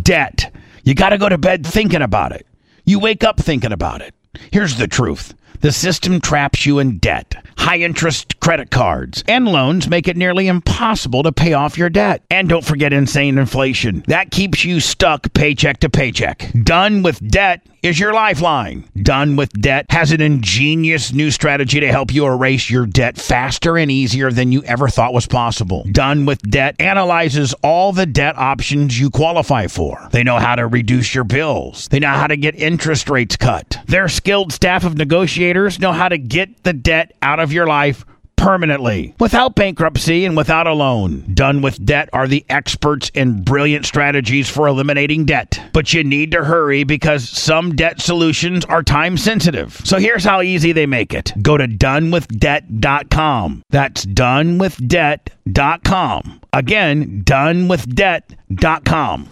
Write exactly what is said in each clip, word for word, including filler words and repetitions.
Debt. You got to go to bed thinking about it. You wake up thinking about it. Here's the truth. The system traps you in debt. High-interest credit cards and loans make it nearly impossible to pay off your debt. And don't forget insane inflation. That keeps you stuck paycheck to paycheck. Done with Debt is your lifeline. Done with Debt has an ingenious new strategy to help you erase your debt faster and easier than you ever thought was possible. Done with Debt analyzes all the debt options you qualify for. They know how to reduce your bills. They know how to get interest rates cut. Their skilled staff of negotiators know how to get the debt out of your life permanently, without bankruptcy and without a loan. Done with Debt are the experts in brilliant strategies for eliminating debt. But you need to hurry because some debt solutions are time sensitive. So here's how easy they make it. Go to done with debt dot com. That's done with debt dot com. Again, done with debt dot com.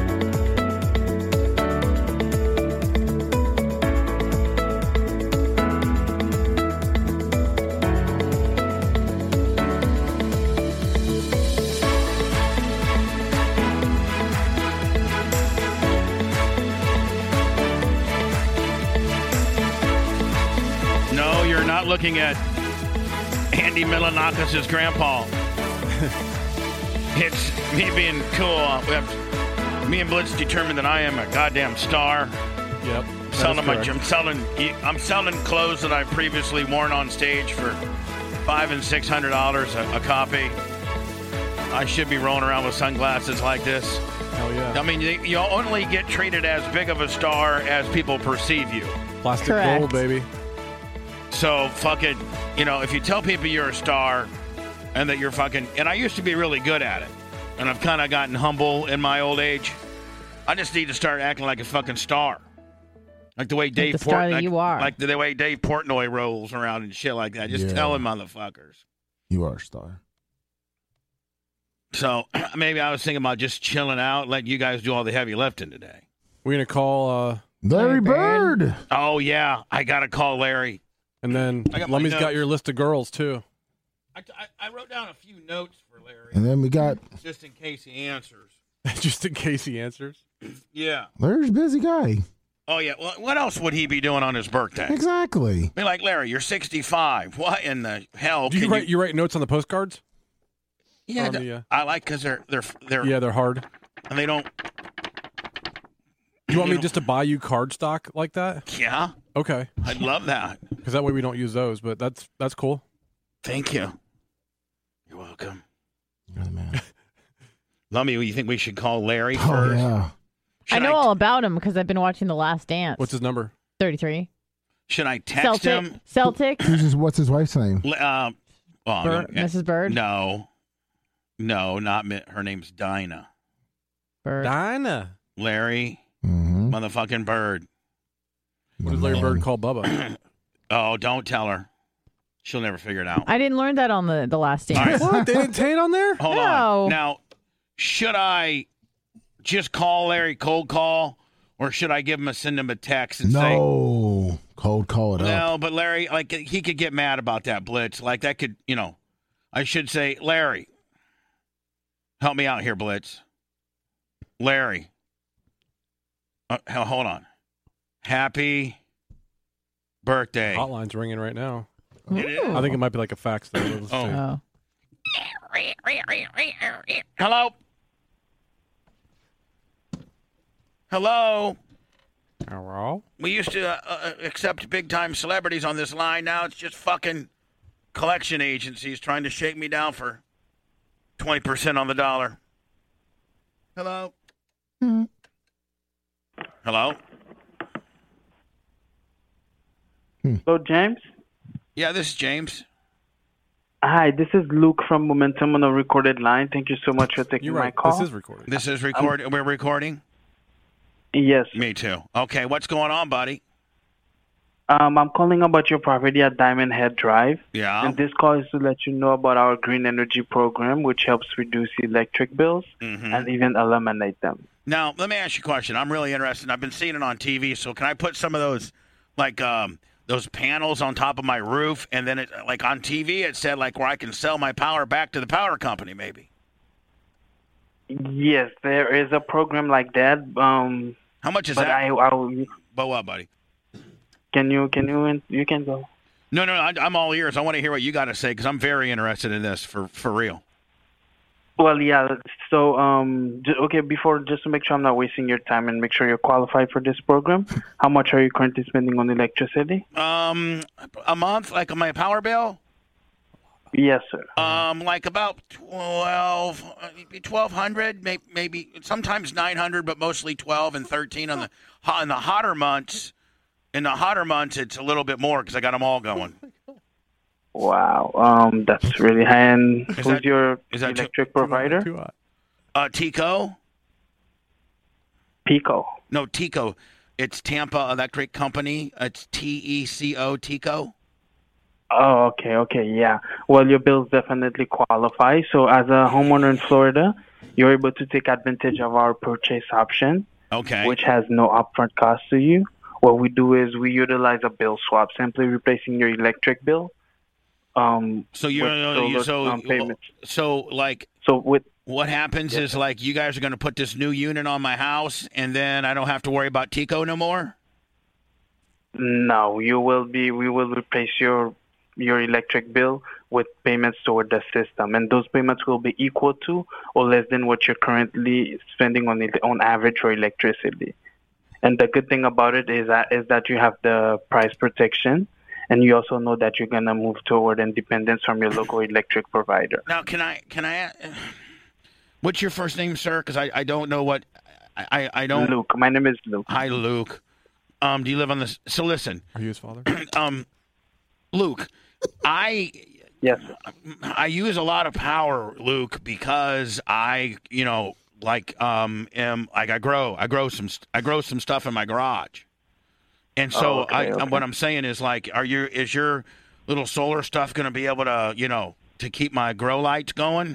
Looking at Andy Milonakis' grandpa. It's me being cool. We have, me and Blitz determined that I am a goddamn star. Yep. Selling my, I'm selling. I'm selling clothes that I previously worn on stage for five and six hundred dollars a, a copy. I should be rolling around with sunglasses like this. Hell yeah. I mean, you only get treated as big of a star as people perceive you. Plastic Correct. gold, baby. So, fucking, you know, if you tell people you're a star and that you're fucking, and I used to be really good at it, and I've kind of gotten humble in my old age, I just need to start acting like a fucking star. Like the way Dave the star Port- that like, you are. like the way Dave Portnoy rolls around and shit like that. Just Yeah. tell him, motherfuckers. You are a star. So, maybe I was thinking about just chilling out, letting you guys do all the heavy lifting today. We're going to call, uh, Larry Larry Bird. Bird. Oh, yeah. I got to call Larry. and then I got my Lemmy's got notes. your list of girls, too. I, I, I wrote down a few notes for Larry, And then we got just in case he answers. Just in case he answers. Yeah. Larry's a busy guy. Oh, yeah. Well, what else would he be doing on his birthday? Exactly. Be like, Larry, you're sixty-five. What in the hell? Do you can write you write notes on the postcards? Yeah, on th- the, uh, I like because they're they're they're Yeah, they're hard. and they don't. Do you want me just to buy you card stock like that? Yeah, Okay, I'd love that. because that way we don't use those. But that's that's cool. Thank you. You're welcome. You're the man. Lummy, you think we should call Larry Oh, first? yeah. Should I know all about him because I've been watching The Last Dance. What's his number? thirty-three. Should I text Celtic. him? Celtic. Who's his, what's his wife's name? L- Uh, oh, Bird, no, Missus Bird. No, no, not mi- her name's Dinah. Bird. Dinah. Larry, Mm-hmm. motherfucking Bird. What does Larry Bird call Bubba? Oh, don't tell her. She'll never figure it out. I didn't learn that on the the Last Dance. All right. What? They didn't say it on there? Hold No. on. Now, should I just call Larry cold call, or should I give him a send him a text and say, No. Cold call it up. no, but Larry, like he could get mad about that Blitz. Like that could, you know, I should say, Larry, help me out here, Blitz. Larry, uh, hell, hold on. Happy birthday. Hotline's ringing right now. It is. Ooh. I think it might be like a fax though. Let's see. Oh. Hello. Hello. Hello? We used to uh, uh, accept big-time celebrities on this line. Now it's just fucking collection agencies trying to shake me down for twenty percent on the dollar. Hello? Hmm. Hello? Hello, James. Yeah, this is James. Hi, this is Luke from Momentum on a recorded line. Thank you so much for taking You're my right. call. This is recorded. This is record. We're recording? Yes. Me too. Okay, what's going on, buddy? Um, I'm calling about your property at Diamond Head Drive. Yeah. And this call is to let you know about our green energy program, which helps reduce electric bills Mhm. and even eliminate them. Now, let me ask you a question. I'm really interested. I've been seeing it on T V, so can I put some of those, like, um, those panels on top of my roof, and then, it, like, on T V it said, like, where I can sell my power back to the power company, maybe? Yes, there is a program like that. Um, How much is but that? I, I'll, But what, buddy? can you, can you, you can go. No, no, I, I'm all ears. I want to hear what you got to say because I'm very interested in this for, for real. Well, yeah. So, um, j- okay. Before, just to make sure I'm not wasting your time and make sure you're qualified for this program, how much are you currently spending on electricity? Um, a month, like on my power bill? Yes, sir. Um, like about twelve, uh, maybe twelve hundred, maybe, maybe sometimes nine hundred, but mostly twelve and thirteen on the ho- in the hotter months. In the hotter months, it's a little bit more because I got them all going. Wow. Um, that's really high. And Is who's that- your is that too- electric provider? Too hot. Uh, Tico? Pico. No, Tico. It's Tampa Electric Company. It's T E C O, Tico. Oh, okay, okay, yeah. Well, your bills definitely qualify. So, as a homeowner in Florida, you're able to take advantage of our purchase option, Okay. which has no upfront cost to you. What we do is we utilize a bill swap, simply replacing your electric bill. Um, so you're with you, solar, so um, payments. so like So with what happens is like you guys are going to put this new unit on my house, and then I don't have to worry about Tico no more. no, you will be. We will replace your your electric bill with payments toward the system, and those payments will be equal to or less than what you're currently spending on el- on average for electricity. And the good thing about it is that is that you have the price protection, and you also know that you're gonna move toward independence from your local electric provider. Now, can I can I? What's your first name, sir? Because I, I don't know what I I, I don't. Luke, my name is Luke. Hi, Luke. Um, do you live on this? So listen, Are you his father? um, Luke, I Yes. I use a lot of power, Luke, because I, you know, like um am like I grow, I grow some, st- I grow some stuff in my garage, and so Oh, okay, I, okay. what I'm saying is like, are you is your little solar stuff going to be able to, you know, to keep my grow lights going?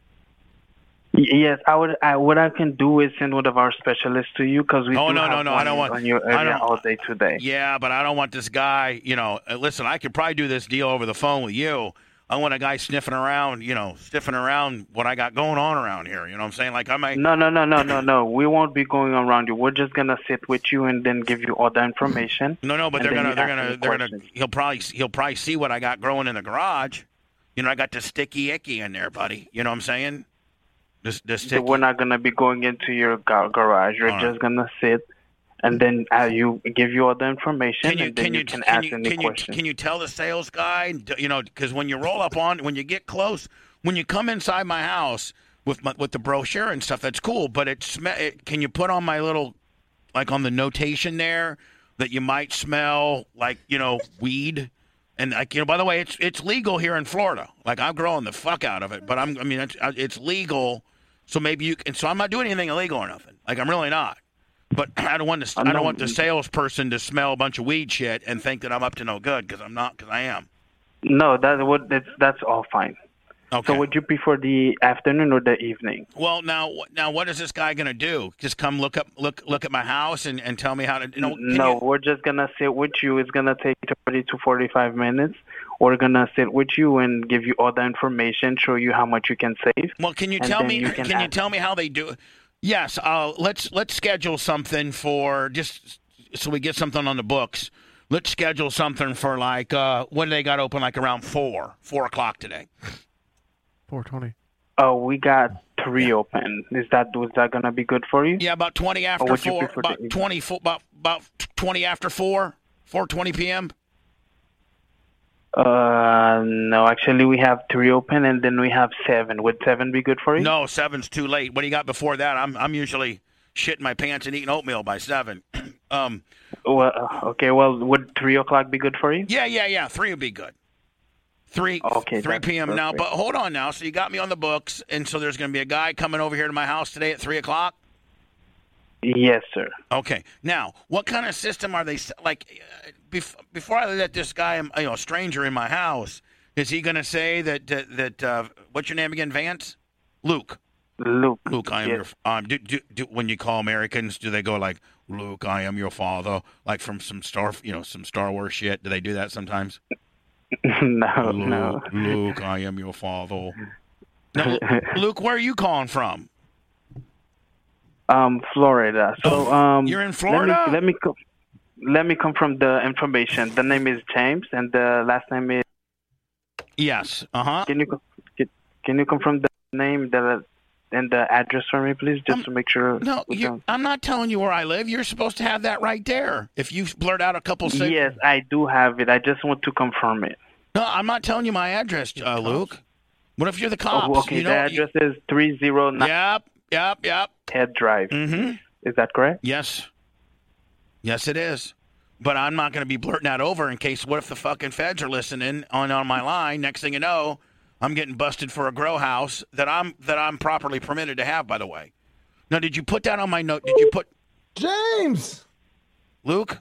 Y- Yes, I would. I, what I can do is send one of our specialists to you because we Oh, do no, have no, no, I one don't want- on your I area don't- all day today. Yeah, but I don't want this guy, you know, uh, listen, I could probably do this deal over the phone with you. I want a guy sniffing around, you know, sniffing around what I got going on around here. You know what I'm saying? Like I might. No, no, no, no, no, no. We won't be going around you. We're just gonna sit with you and then give you all the information. No, no, but and they're then gonna, you they're ask gonna, any they're gonna. questions. He'll probably, he'll probably see what I got growing in the garage. You know, I got the sticky icky in there, buddy. You know what I'm saying? This, this So sticky. we're not gonna be going into your ga- garage. We're All right. just gonna sit, and then uh, you give you all the information, Can you, and then can you, you, can, can ask you, any can you, questions. can you tell the sales guy, you know, because when you roll up on, when you get close, when you come inside my house with my, with the brochure and stuff, that's cool. But it, sm- it, can you put on my little, like on the notation there, that you might smell like, you know, weed? And like, you know, by the way, it's it's legal here in Florida. Like I'm growing the fuck out of it, but I'm, I mean, it's, it's legal. So maybe you can. So I'm not doing anything illegal or nothing. Like I'm really not. But I don't want to. I don't want the salesperson to smell a bunch of weed shit and think that I'm up to no good because I'm not. Because I am. No, that would that's that's all fine. Okay. So would you prefer the afternoon or the evening? Well, now, now, what is this guy gonna do? Just come look up, look, look at my house and, and tell me how to. You know, can No, you- we're just gonna sit with you. It's gonna take thirty to forty-five minutes. We're gonna sit with you and give you all the information, show you how much you can save. Well, can you and tell then me? you can can you ask- tell me how they do it? Yes. Uh, let's let's schedule something for just so we get something on the books. Let's schedule something for like uh, when they got open, like around four, four o'clock today. four twenty. Oh, we got three open. Is that was that gonna be good for you? Yeah, about twenty after would you four. prefer About to- twenty, fo- about about twenty after four, four twenty p.m. Uh, no, actually we have three open, and then we have seven. Would seven be good for you? No, seven's too late. What do you got before that? I'm I'm usually shitting my pants and eating oatmeal by seven. um, Well, uh, okay. Well, would three o'clock be good for you? yeah, yeah, yeah. Three would be good. Three, Okay, three that's p.m. now. perfect. But hold on now. So you got me on the books, and so there's going to be a guy coming over here to my house today at three o'clock. Yes, sir. Okay. Now, what kind of system are they s- like? Uh, bef- before I let this guy, um, you know, stranger in my house, is he going to say that that, that uh, what's your name again, Vance? Luke. Luke. Luke, I am yes. your. Um, do, do, do, when you call Americans, do they go like, "Luke, I am your father," like from some Star, you know, some Star Wars shit? Do they do that sometimes? no, Luke, no. Luke, I am your father. Now, Luke, where are you calling from? Um, Florida. So um, You're in Florida? Let me let me, co- let me confirm the information. The name is James, and the last name is. Yes. Uh huh. Can you co- can, can you confirm the name the and the address for me, please, just Um, to make sure? No, we you, don't- I'm not telling you where I live. You're supposed to have that right there. If you blurt out a couple sig- Yes, I do have it. I just want to confirm it. No, I'm not telling you my address, uh, Luke. What if you're the cops? Oh, okay, You know, the address is three zero nine Yep, yep, yep. Head Drive. Mm-hmm. Is that correct? Yes. Yes, it is. But I'm not going to be blurting that over in case what if the fucking feds are listening on, on my line. Next thing you know, I'm getting busted for a grow house that I'm that I'm properly permitted to have, by the way. Now, did you put that on my note? Did you put James! Luke?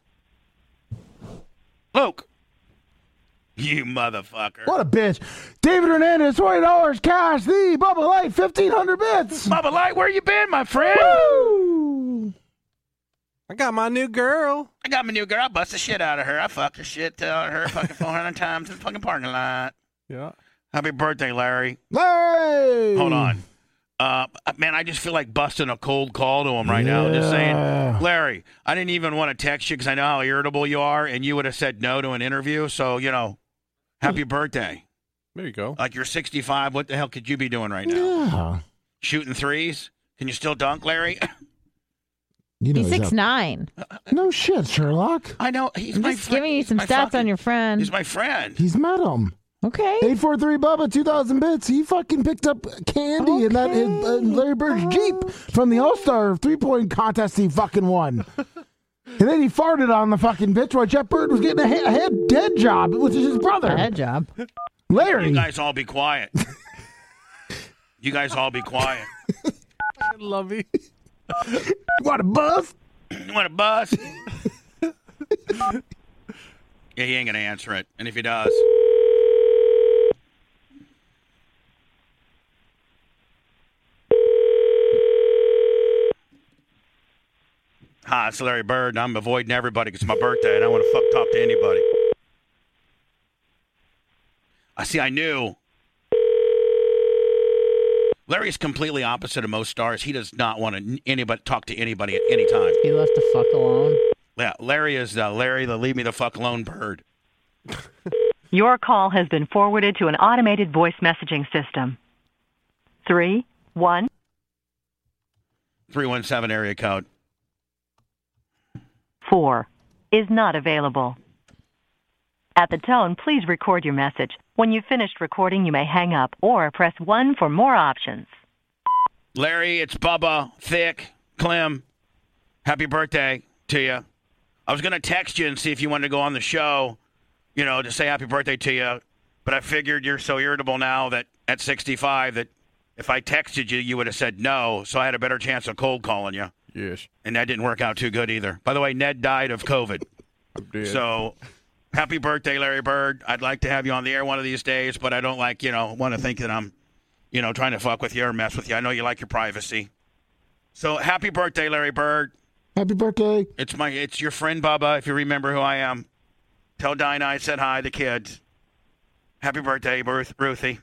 Luke. You motherfucker. What a bitch. David Hernandez, twenty dollars cash. The Bubba Light, fifteen hundred bits. Bubba Light, where you been, my friend? Woo! I got my new girl. I got my new girl. I bust the shit out of her. I fucked the shit out of her fucking four hundred times in the fucking parking lot. Yeah. Happy birthday, Larry. Larry! Hold on. Uh, man, I just feel like busting a cold call to him right now. Just saying, Yeah. Larry, I didn't even want to text you because I know how irritable you are, and you would have said no to an interview. So, you know, happy birthday. There you go. Like you're sixty-five. What the hell could you be doing right now? Yeah. Shooting threes? Can you still dunk, Larry? You know He's he's six up. nine. No shit, Sherlock. I know. He's I'm my just friend. giving you He's some my stats fucking- on your friend. He's my friend. He's met him. Okay. eight four three Bubba, two thousand bits. He fucking picked up candy in that in, uh, Larry Bird's Jeep from the All-Star three-point contest he fucking won. And then he farted on the fucking bitch while Jeff Bird was getting a, he- a head dead job, which is his brother. Bad job. Larry. You guys all be quiet. You guys all be quiet. I love you. Want a buzz? You want a bus? Yeah, he ain't gonna answer it. And if he does, hi, it's Larry Bird, and I'm avoiding everybody because it's my birthday, and I want to fuck talk to anybody. I see. I knew. Larry's completely opposite of most stars. He does not want to anybody talk to anybody at any time. He left the fuck alone. Yeah, Larry is uh, Larry, the leave me the fuck alone bird. Your call has been forwarded to an automated voice messaging system. Three, one. three one seven area code. Four is not available. At the tone, please record your message. When you've finished recording, you may hang up or press one for more options. Larry, it's Bubba, Thick, Clem. Happy birthday to you. I was going to text you and see if you wanted to go on the show, you know, to say happy birthday to you. But I figured you're so irritable now that at sixty-five that if I texted you, you would have said no. So I had a better chance of cold calling you. Yes. And that didn't work out too good either. By the way, Ned died of COVID. Did. So happy birthday, Larry Bird. I'd like to have you on the air one of these days, but I don't like, you know, want to think that I'm, you know, trying to fuck with you or mess with you. I know you like your privacy. So happy birthday, Larry Bird. Happy birthday. It's my, it's your friend Bubba, if you remember who I am. Tell Dinah I said hi, the kids. Happy birthday, Ruth, Ruthie.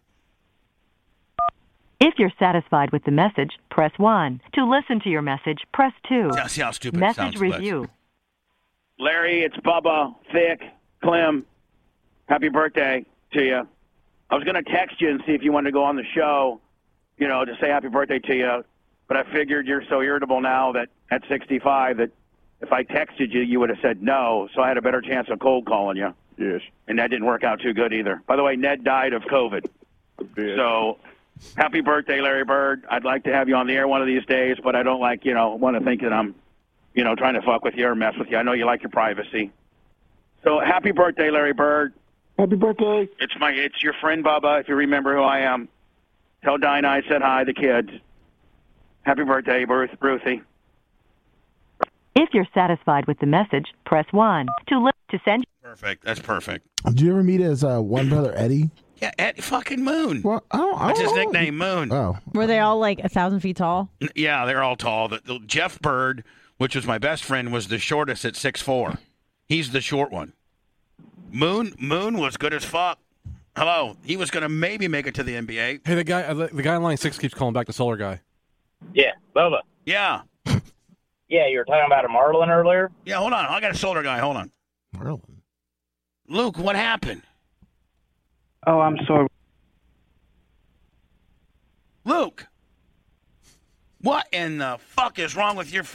If you're satisfied with the message, press one. To listen to your message, press two. See, see how stupid it Message sounds, Lex. review. Larry, it's Bubba, Thick, Clem. Happy birthday to you. I was going to text you and see if you wanted to go on the show, you know, to say happy birthday to you. But I figured you're so irritable now that at sixty-five that if I texted you, you would have said no. So I had a better chance of cold calling you. Yes. And that didn't work out too good either. By the way, Ned died of COVID. Did. So happy birthday, Larry Bird. I'd like to have you on the air one of these days, but I don't like, you know, want to think that I'm, you know, trying to fuck with you or mess with you. I know you like your privacy. So happy birthday, Larry Bird. Happy birthday. It's my, it's your friend Bubba, if you remember who I am. Tell Dinah I said hi, the kids. Happy birthday, Ruth, Ruthie. If you're satisfied with the message, press one. To li- to send. Perfect. That's perfect. Did you ever meet his uh, one brother, Eddie? Yeah, Ed, fucking Moon. Well, I don't, I That's don't his know. nickname, Moon. Oh. Were they all like a thousand feet tall? Yeah, they're all tall. The, the, Jeff Bird, which was my best friend, was the shortest at six foot four. He's the short one. Moon Moon was good as fuck. Hello. He was going to maybe make it to the N B A. Hey, the guy, uh, the guy in line six keeps calling back the solar guy. Yeah, Bubba. Yeah. Yeah, you were talking about a Marlin earlier? Yeah, hold on. I got a solar guy. Hold on. Marlin. Luke, what happened? Oh, I'm sorry. Luke, what in the fuck is wrong with your... Fu-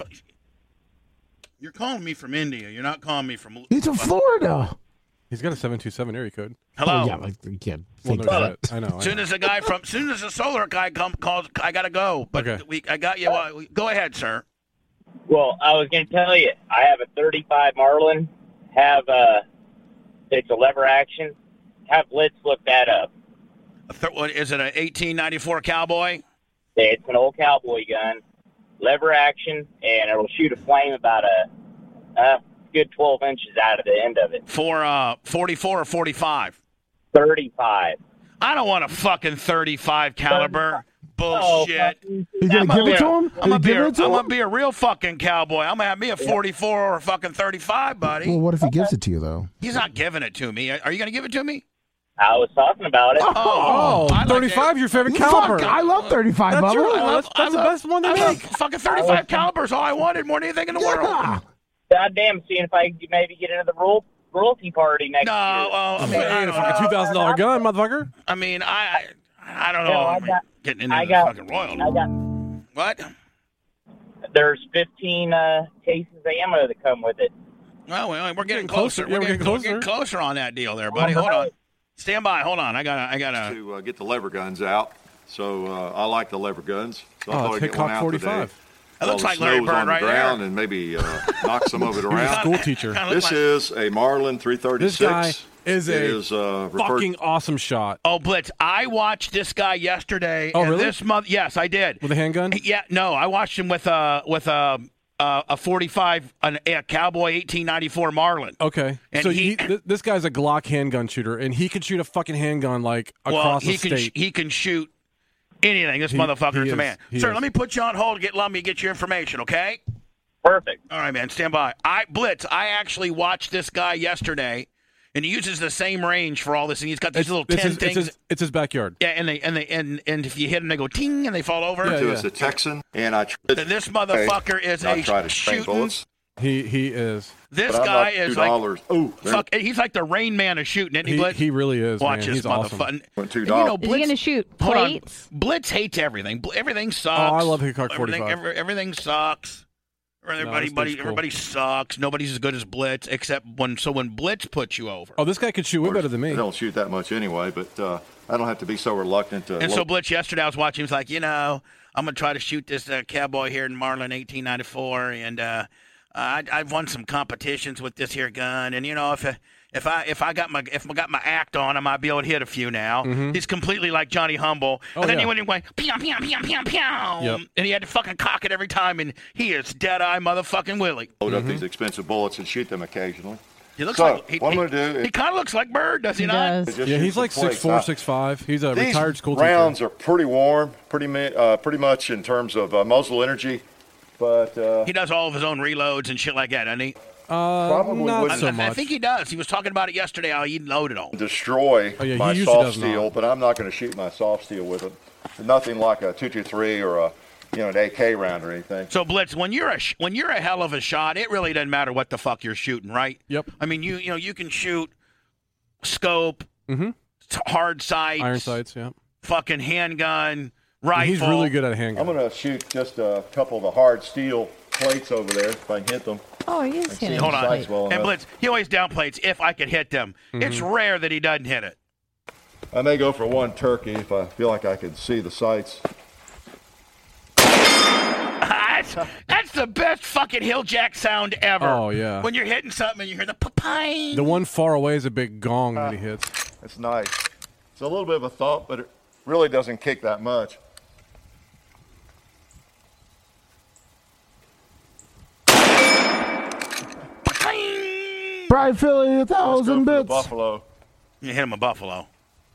You're calling me from India. You're not calling me from... He's from Florida. He's got a seven two seven area code. Hello? Oh, yeah, like, you can't Well, think no that. shit. I know. I As soon know. as a guy from... As soon as a solar guy come, calls, I got to go. But Okay. we, I got you. Uh, go ahead, sir. Well, I was going to tell you, I have a thirty-five Marlin. Have uh, it's a lever action. Have Blitz look that up. A thir- what, is it an eighteen ninety-four Cowboy? It's an old cowboy gun, lever action, and it'll shoot a flame about a uh, good twelve inches out of the end of it. For uh, forty-four or forty-five? thirty-five. I don't want a fucking thirty-five caliber. Bullshit. Oh, He's going I'm to give gonna it to be a- him? I'm gonna He's be a, giving I'm it to gonna him? be a real fucking cowboy. I'm gonna have me a forty-four or a fucking thirty-five, buddy. Well, what if he gives it to you, though? He's not giving it to me. Are you gonna give it to me? I was talking about it. Oh, I like thirty-five, that. your favorite Fuck, caliber. I love thirty-five, That's Bubba. your- I love- that's- that's I the love- best one to I love make. Fucking thirty-five calibers. All I wanted more than anything in the world. Yeah. Goddamn, seeing if I could maybe get into the royal, royalty party next No, year. well, I mean, Hey, I a don't fucking know. two thousand dollar gun, motherfucker. I mean, I, I, I don't know. No, I I'm got- getting into I the got- fucking royal. I got What? there's fifteen uh, cases of ammo that come with it. Well, we- we're getting Getting closer. closer. Yeah, we're, getting, we're getting closer. closer on that deal there, buddy. Hold on. Stand by. Hold on. I gotta. I gotta. to uh, get the lever guns out. So uh, I like the lever guns. So I Oh, thought it's I'd get one Hickok out forty-five. today. That looks While like the Larry snow's Bird on the right ground there. and maybe uh, knock some of it You're a around. school teacher. Kinda This look like- is a Marlin three thirty-six. This guy is It a is, uh, referred- fucking awesome shot. Oh, Blitz! I watched this guy yesterday. Oh, and really? This month, yes, I did. With a handgun? Yeah, no, I watched him with a with a a, a forty-five, an, a Cowboy eighteen ninety-four Marlin. Okay. And so he- he, th- this guy's a Glock handgun shooter, and he can shoot a fucking handgun like Well, across he the can state. sh- he can shoot anything. This He- motherfucker he is a is. man. He Sir, is. let me put you on hold to get let me get your information, okay? Perfect. All right, man. Stand by. I Blitz. I actually watched this guy yesterday, and he uses the same range for all this. And he's got these it's, little it's tin his, things. It's his, it's his backyard. Yeah, and they and they and and if you hit them, they go ting and they fall over. Yeah, to yeah. us a Texan, and I tried. And this motherfucker is I a tried to train shooting. bullets, He he is. This but I'm guy not two is like dollars. Oh, fuck. He's like the Rain Man of shooting, isn't he, He, Blitz? he really is. Watch man. this He's awesome. motherfucker. Went two And you know, dollars. Is he Blitz, gonna shoot hold on. plates? Blitz hates everything. Bl- Everything sucks. Oh, I love Hickok everything, forty-five. every- everything sucks. Everybody, this buddy, dude's cool. everybody sucks. Nobody's as good as Blitz, except when. So when Blitz puts you over, Oh, this guy could shoot way better than me. I don't shoot that much anyway, but uh, I don't have to be so reluctant to. and so load- Blitz yesterday, I was watching. He was like, you know, I'm gonna try to shoot this uh, Cowboy here in Marlin, eighteen ninety-four, and uh, I, I've won some competitions with this here gun, and you know, if I, if I if I got my if I got my act on, I might be able to hit a few now. He's completely like Johnny Humble, Oh, and then yeah. he went and went pew pew pew pew pew, Yep. and he had to fucking cock it every time, and he is dead eye motherfucking Willie. load Mm-hmm. up these expensive bullets and shoot them occasionally. He looks So, like he, what I'm he, going to do is he kind of looks like Bird, does he, He not? does. just Yeah, shoot he's some like six plates. four, Now, six five. He's a These retired school rounds teacher. are pretty warm, pretty mi- uh, pretty much in terms of uh, muzzle energy, but uh, He does all of his own reloads and shit like that, doesn't he? Uh, Probably not wouldn't- so I, much. I think he does. He was talking about it yesterday. How he loaded all. destroy Oh, yeah, he my usually soft does not. steel. But I'm not going to shoot my soft steel with it. Nothing like a two twenty-three or a you know an A K round or anything. So Blitz, when you're a sh- when you're a hell of a shot, it really doesn't matter what the fuck you're shooting, right? Yep. I mean, you you know you can shoot scope, Mhm. t- hard sights, Iron sights, yeah. fucking handgun, And rifle. he's really good at a handgun. I'm going to shoot just a couple of the hard steel plates over there if I can hit them. Oh, he is see hitting. Hold on. Sights well And enough. Blitz, he always downplays if I could hit them. It's rare that he doesn't hit it. I may go for one turkey if I feel like I can see the sights. that's, that's the best fucking hill jack sound ever. Oh, yeah. When you're hitting something and you hear the pa-ping. The one far away is a big gong that he hits. It's nice. It's a little bit of a thump, but it really doesn't kick that much. Pa-ping. Pride Philly, a Let's go thousand for the bits. buffalo. You hit him a buffalo.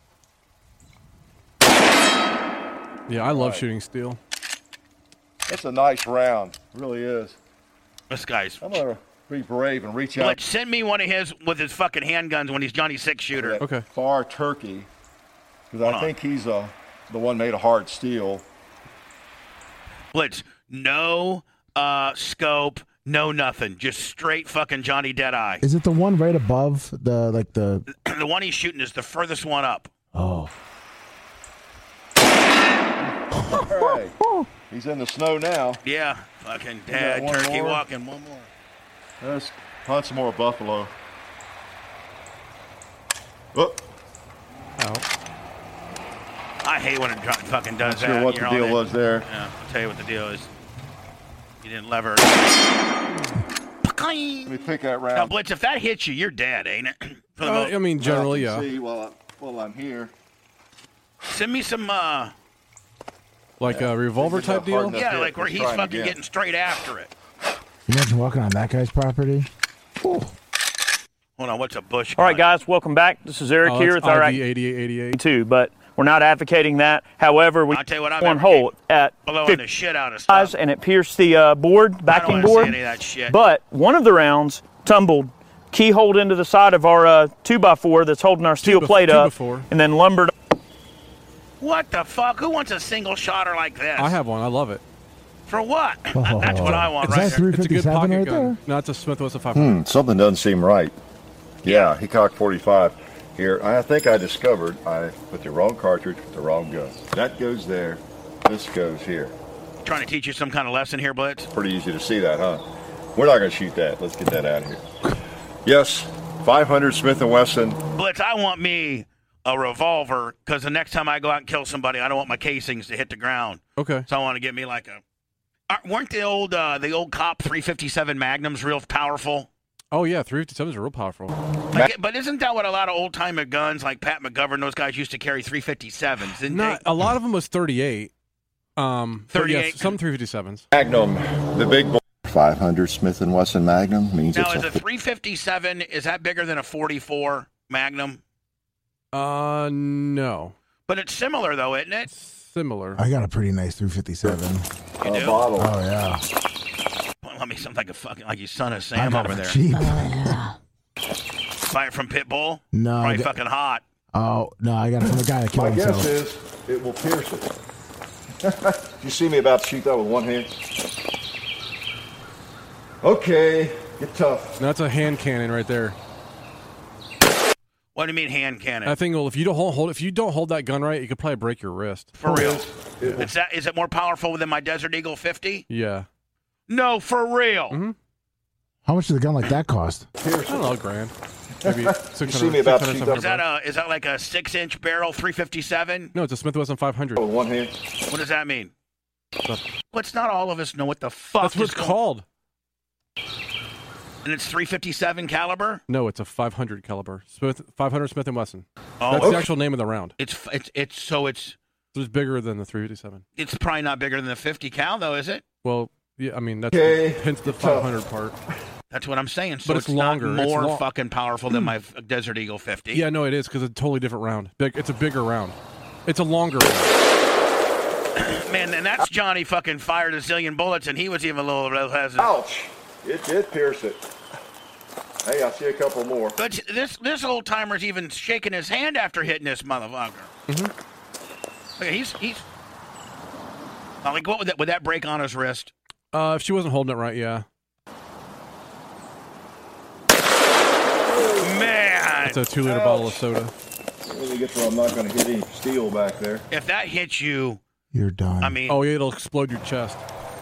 Yeah, I love Right. shooting steel. It's a nice round. It really is. This guy's. I'm going to be brave and reach out Blitz, send me one of his with his fucking handguns when he's Johnny Six for Shooter. that Okay. far turkey. Because Hold I on. think he's uh, the one made of hard steel. Blitz, no uh, scope, no nothing. Just straight fucking Johnny Deadeye. Is it the one right above the like the? The one he's shooting is the furthest one up. Oh. All right. He's in the snow now. Yeah, fucking got dad, one turkey more? walking. One more. Let's hunt some more buffalo. Oh, I hate when it dr- fucking does not that. sure what You're the deal on it. was there. Yeah, I'll tell you what the deal is. You didn't lever. Let me pick that Now, round. Blitz, if that hits you, you're dead, ain't it? For the Uh, mo- I mean, generally, Well, I can yeah. See, while, I, while I'm here. Send me some, uh, Like a revolver He's not type deal. hard enough. yeah, hit. like where He's he's trying fucking again. getting straight after it. You imagine walking on that guy's property? Ooh. Hold on, what's a bush? All right, gun? guys, welcome back. This is Eric Oh, here it's with our I act V eighty-eight eighty-eight. too, but we're not advocating that. However, we I'll tell you what, I've one ever hole at blowing fifty the shit out of guys, stuff. and it pierced the uh, board, I don't backing want to see board. any of that shit. But one of the rounds tumbled, keyholed into the side of our uh, two by four that's holding our steel by- plate two by up, four. and then lumbered. What the fuck? Who wants a single shotter like this? I have one. I love it. For what? That's what I want Is right that there. three It's a good fifty-seven pocket right gun. there? No, it's a Smith Wesson five hundred. Hmm, something doesn't seem right. Yeah, he cocked forty-five here. I think I discovered I put the wrong cartridge with the wrong gun. That goes there. This goes here. Trying to teach you some kind of lesson here, Blitz? Pretty easy to see that, huh? We're not going to shoot that. Let's get that out of here. Yes, five hundred Smith and Wesson. Blitz, I want me a revolver because the next time I go out and kill somebody, I don't want my casings to hit the ground. Okay. So I want to get me like a. Uh, weren't the old uh, the old cop three fifty-seven Magnums real powerful? Oh yeah, three fifty-sevens are real powerful. Like, but isn't that what a lot of old timer guns like Pat McGovern, those guys used to carry three fifty-sevens? Didn't Not they? a lot of them was thirty-eight. Um, but yes, thirty-eight. some three fifty-sevens. Magnum, the big boy. five hundred Smith and Wesson Magnum means Now, is it's a a three fifty-seven is that bigger than a forty-four Magnum? Uh, no, But it's similar though, isn't it? similar. I got a pretty nice three fifty-seven. You a do? bottle. Oh yeah. Well, let me something like a fucking like you son of I Sam got over it there. for cheap. Buy it from Pitbull. No. I Probably got- fucking hot. Oh no, I got it from the guy that killed My guess himself. is it will pierce it. You see me about to shoot that with one hand? Okay, get tough. That's a hand cannon right there. What do you mean hand cannon? That thing will, if you don't hold, hold if you don't hold that gun right, you could probably break your wrist. For real. It will Is that is it more powerful than my Desert Eagle fifty? Yeah. No, for real. Mm-hmm. How much does a gun like that cost? I don't know, a grand. Maybe six hundred. see me about to six hundred, shoot seven Is that hundred a is that like a six inch barrel three fifty-seven? No, it's a Smith Wesson five hundred. with one hand. What does that mean? That's Let's not all of us know what the fuck what is it's going- called. And it's three fifty-seven caliber? No, it's a five hundred caliber. Smith five hundred Smith and Wesson. Oh, That's okay. the actual name of the round. It's it's it's so it's So it's bigger than the three fifty-seven. it's probably not bigger than the fifty cal though, is it? Well, yeah, I mean that's Okay, hence the get tough. five hundred part. That's what I'm saying. So But it's longer. not It's more long- fucking powerful than my f- Desert Eagle fifty. Yeah, no, it is because it's a totally different round. Big, it's a bigger round. It's a longer round. Man, and that's Johnny fucking fired a zillion bullets, and he was even a little hesitant. Ouch! It did pierce it. Hey, I see a couple more. But this this old timer's even shaking his hand after hitting this motherfucker. Mm-hmm. Look, he's he's. Now, like, what would that would that break on his wrist? Uh, if she wasn't holding it right, yeah. Man, It's a two liter bottle of soda. Let me get where I'm not going to hit any steel back there. if that hits you, You're done. I mean, Oh yeah, it'll explode your chest.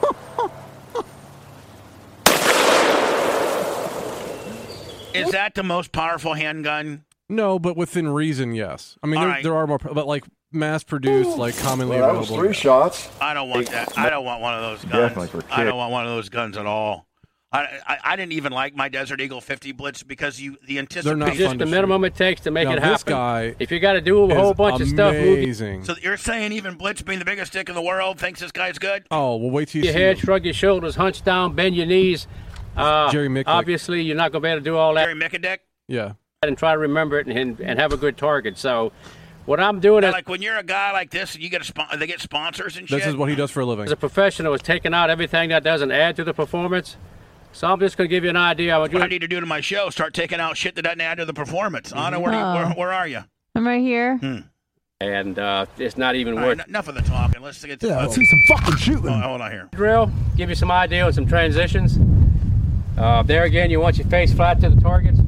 is that the most powerful handgun? No, but within reason, yes. I mean, All there, right. there are more, but like mass produced, like commonly Well, that was available. three shots. I don't want that. I don't want one of those guns. Definitely for I kick. don't want one of those guns at all. I, I I didn't even like my Desert Eagle fifty Blitz because you the They're anticipation. not Just fun the to minimum it takes to make Now, it this happen. guy If you got to do a whole is bunch of stuff, move amazing. So you're saying even Blitz being the biggest dick in the world thinks this guy's good? Oh, well, wait till you your see head, him. shrug your shoulders, hunch down, bend your knees. Uh, Jerry Mick, like- obviously, you're not going to be able to do all that Jerry Mickadick? Yeah. and try to remember it and, and have a good target. So, what I'm doing Now, as, like when you're a guy like this, you get a spon- they get sponsors and shit. This is what he does for a living. as a professional is taking out everything that doesn't add to the performance. So I'm just going to give you an idea. I'm what I doing, need to do to my show. Start taking out shit that doesn't add to the performance. Anna, where, Oh. where where are you? I'm right here. Hmm. and uh, it's not even All worth right, enough of the talking. Let's get to Yeah, the let's see some fucking shooting. Oh, hold on here. drill. Give you some idea on some transitions. Uh, there again, you want your face flat to the targets.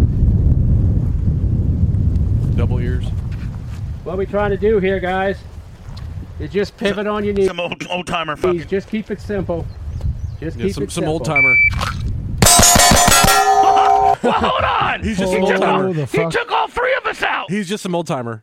Double ears. What we're trying to do here, guys, is just pivot on your knees. Some old old timer fucking. Just keep it simple. Just Yeah, keep some it some simple. old timer. Well, hold on. He's just he, some old took timer. all, the he fuck? took all three of us out. He's just some old timer.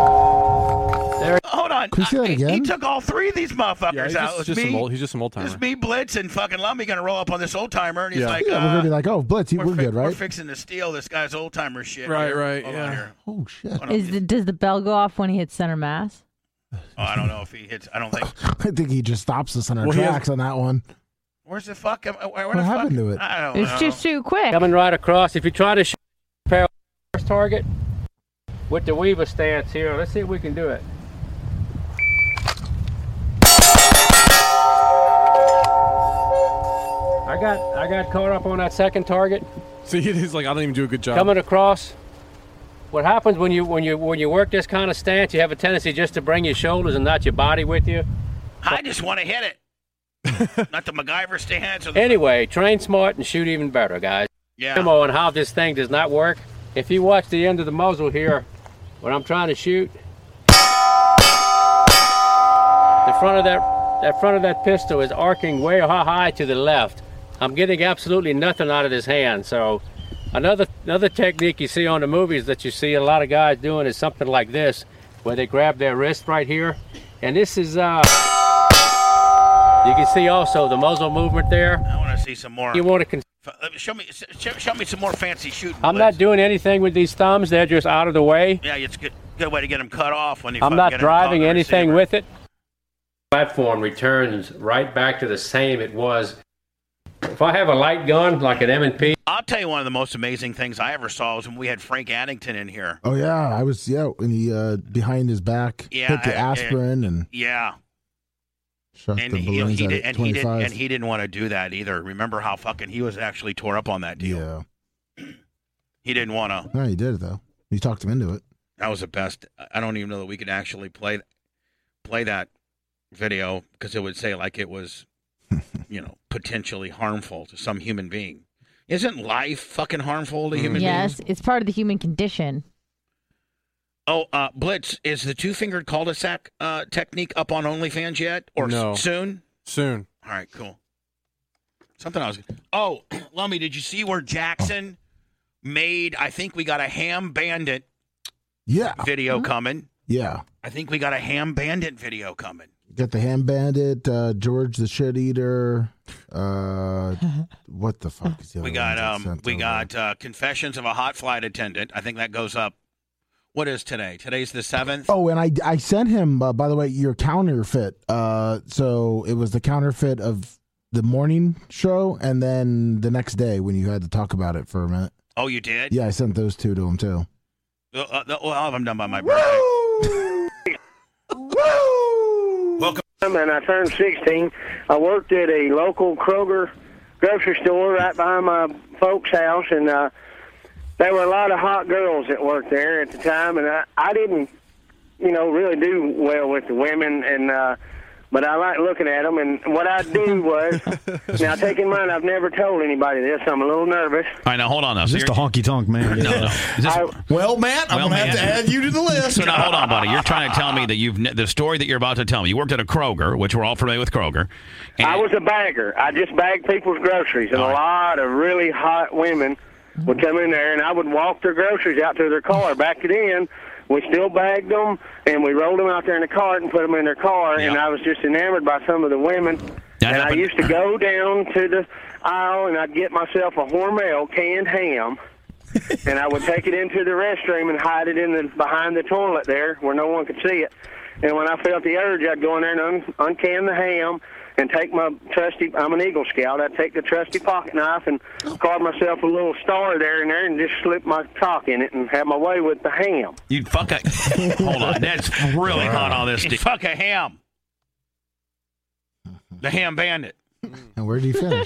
Hold on. Can we see that I- again? He took all three of these motherfuckers Yeah, he's out. just, It was just me, some old. He's just some old timer. It's me, Blitz, and fucking Lummy gonna roll up on this old timer, and he's Yeah. like, Yeah, uh, we're gonna be like, oh, Blitz, we're, we're, fi- good, right? We're fixing to steal this guy's old timer shit. Right, here. right, Hold yeah. on here. Oh shit! Hold on. Is the, does the bell go off when he hits center mass? Oh, I don't know if he hits. I don't think. I think he just stops us in our Well, he has- tracks on that one. Where's the fuck? Where, where What the happened fuck? to it? I don't It's know. just too quick. Coming right across. If you try to shoot parallel first target with the Weaver stance here, let's see if we can do it. I got I got caught up on that second target. See, he's like, I don't even do a good job. Coming across. What happens when you when you when you work this kind of stance, you have a tendency just to bring your shoulders and not your body with you. I just want to hit it. Not the MacGyver stance. Or the, Anyway, train smart and shoot even better, guys. yeah. Demo on how this thing does not work. If you watch the end of the muzzle here, when I'm trying to shoot, the front of that that front of that pistol is arcing way high to the left. I'm getting absolutely nothing out of this hand. So another another technique you see on the movies that you see a lot of guys doing is something like this, where they grab their wrist right here, and this is uh. You can see also the muzzle movement there. I want to see some more. You want to. Con- F- uh, show me, show, show me some more fancy shooting. I'm Blitz. not doing anything with these thumbs. They're just out of the way. Yeah, it's a good, good way to get them cut off when you. I'm fucking not get 'em driving caught on the anything receiver. with it. Platform returns right back to the same it was. If I have a light gun like an M and P, I'll tell you one of the most amazing things I ever saw was when we had Frank Addington in here. Oh yeah, I was yeah when he uh, behind his back Yeah, hit the I- I- aspirin and Yeah, shot and the he, balloons he at did, and he didn't, twenty-five. and he didn't want to do that either. Remember how fucking he was actually tore up on that deal. Yeah, He didn't want to. no, he did it though. He talked him into it. That was the best. I don't even know that we could actually play play that video because it would say like it was, you know, potentially harmful to some human being. Isn't life fucking harmful to human Yes, beings? it's part of the human condition. Oh, uh, Blitz, is the two-fingered cul-de-sac uh, technique up on OnlyFans yet? Or No. s- soon? Soon. All right, cool. Something else. Oh, Lummy, did you see where Jackson made, I think we got a Ham Bandit Yeah, video coming. yeah. I think we got a Ham Bandit video coming. Got the Ham Bandit, uh, George the Shit Eater. Uh, what the fuck is the other We got ones I um, sent we over? got uh, Confessions of a Hot Flight Attendant. I think that goes up. What is today? Today's the seventh. Oh, and I I sent him uh, by the way your counterfeit. Uh, so it was the counterfeit of the morning show, and then the next day when you had to talk about it for a minute. Oh, you did? Yeah, I sent those two to him too. Uh, uh, well, I'll have them done by my birthday. Welcome. And I turned sixteen. I worked at a local Kroger grocery store right behind my folks' house, and uh, there were a lot of hot girls that worked there at the time, and I, I didn't, you know, really do well with the women, and uh, but I like looking at them. And what I do was, now take in mind, I've never told anybody this. I'm a little nervous. All right, now hold on. Now. Just a honky tonk man. No, no. Is this, I, Well, Matt, I'm Well, going to have man. to add you to the list. so now hold on, buddy. You're trying to tell me that you've ne- the story that you're about to tell me. You worked at a Kroger, which we're all familiar with Kroger. And I was a bagger. I just bagged people's groceries, and All a right. lot of really hot women would come in there, and I would walk their groceries out to their car, back it in. We still bagged them, and we rolled them out there in the cart and put them in their car, and Yeah. I was just enamored by some of the women. That and I happened- used to go down to the aisle, and I'd get myself a Hormel canned ham, and I would take it into the restroom and hide it in the behind the toilet there where no one could see it. And when I felt the urge, I'd go in there and un- uncan the ham and take my trusty, I'm an Eagle Scout, I'd take the trusty pocket knife and carve myself a little star there and there and just slip my cock in it and have my way with the ham. You fuck a. Hold on. That's really hot on this. Fuck a ham. The Ham Bandit. And where did he finish?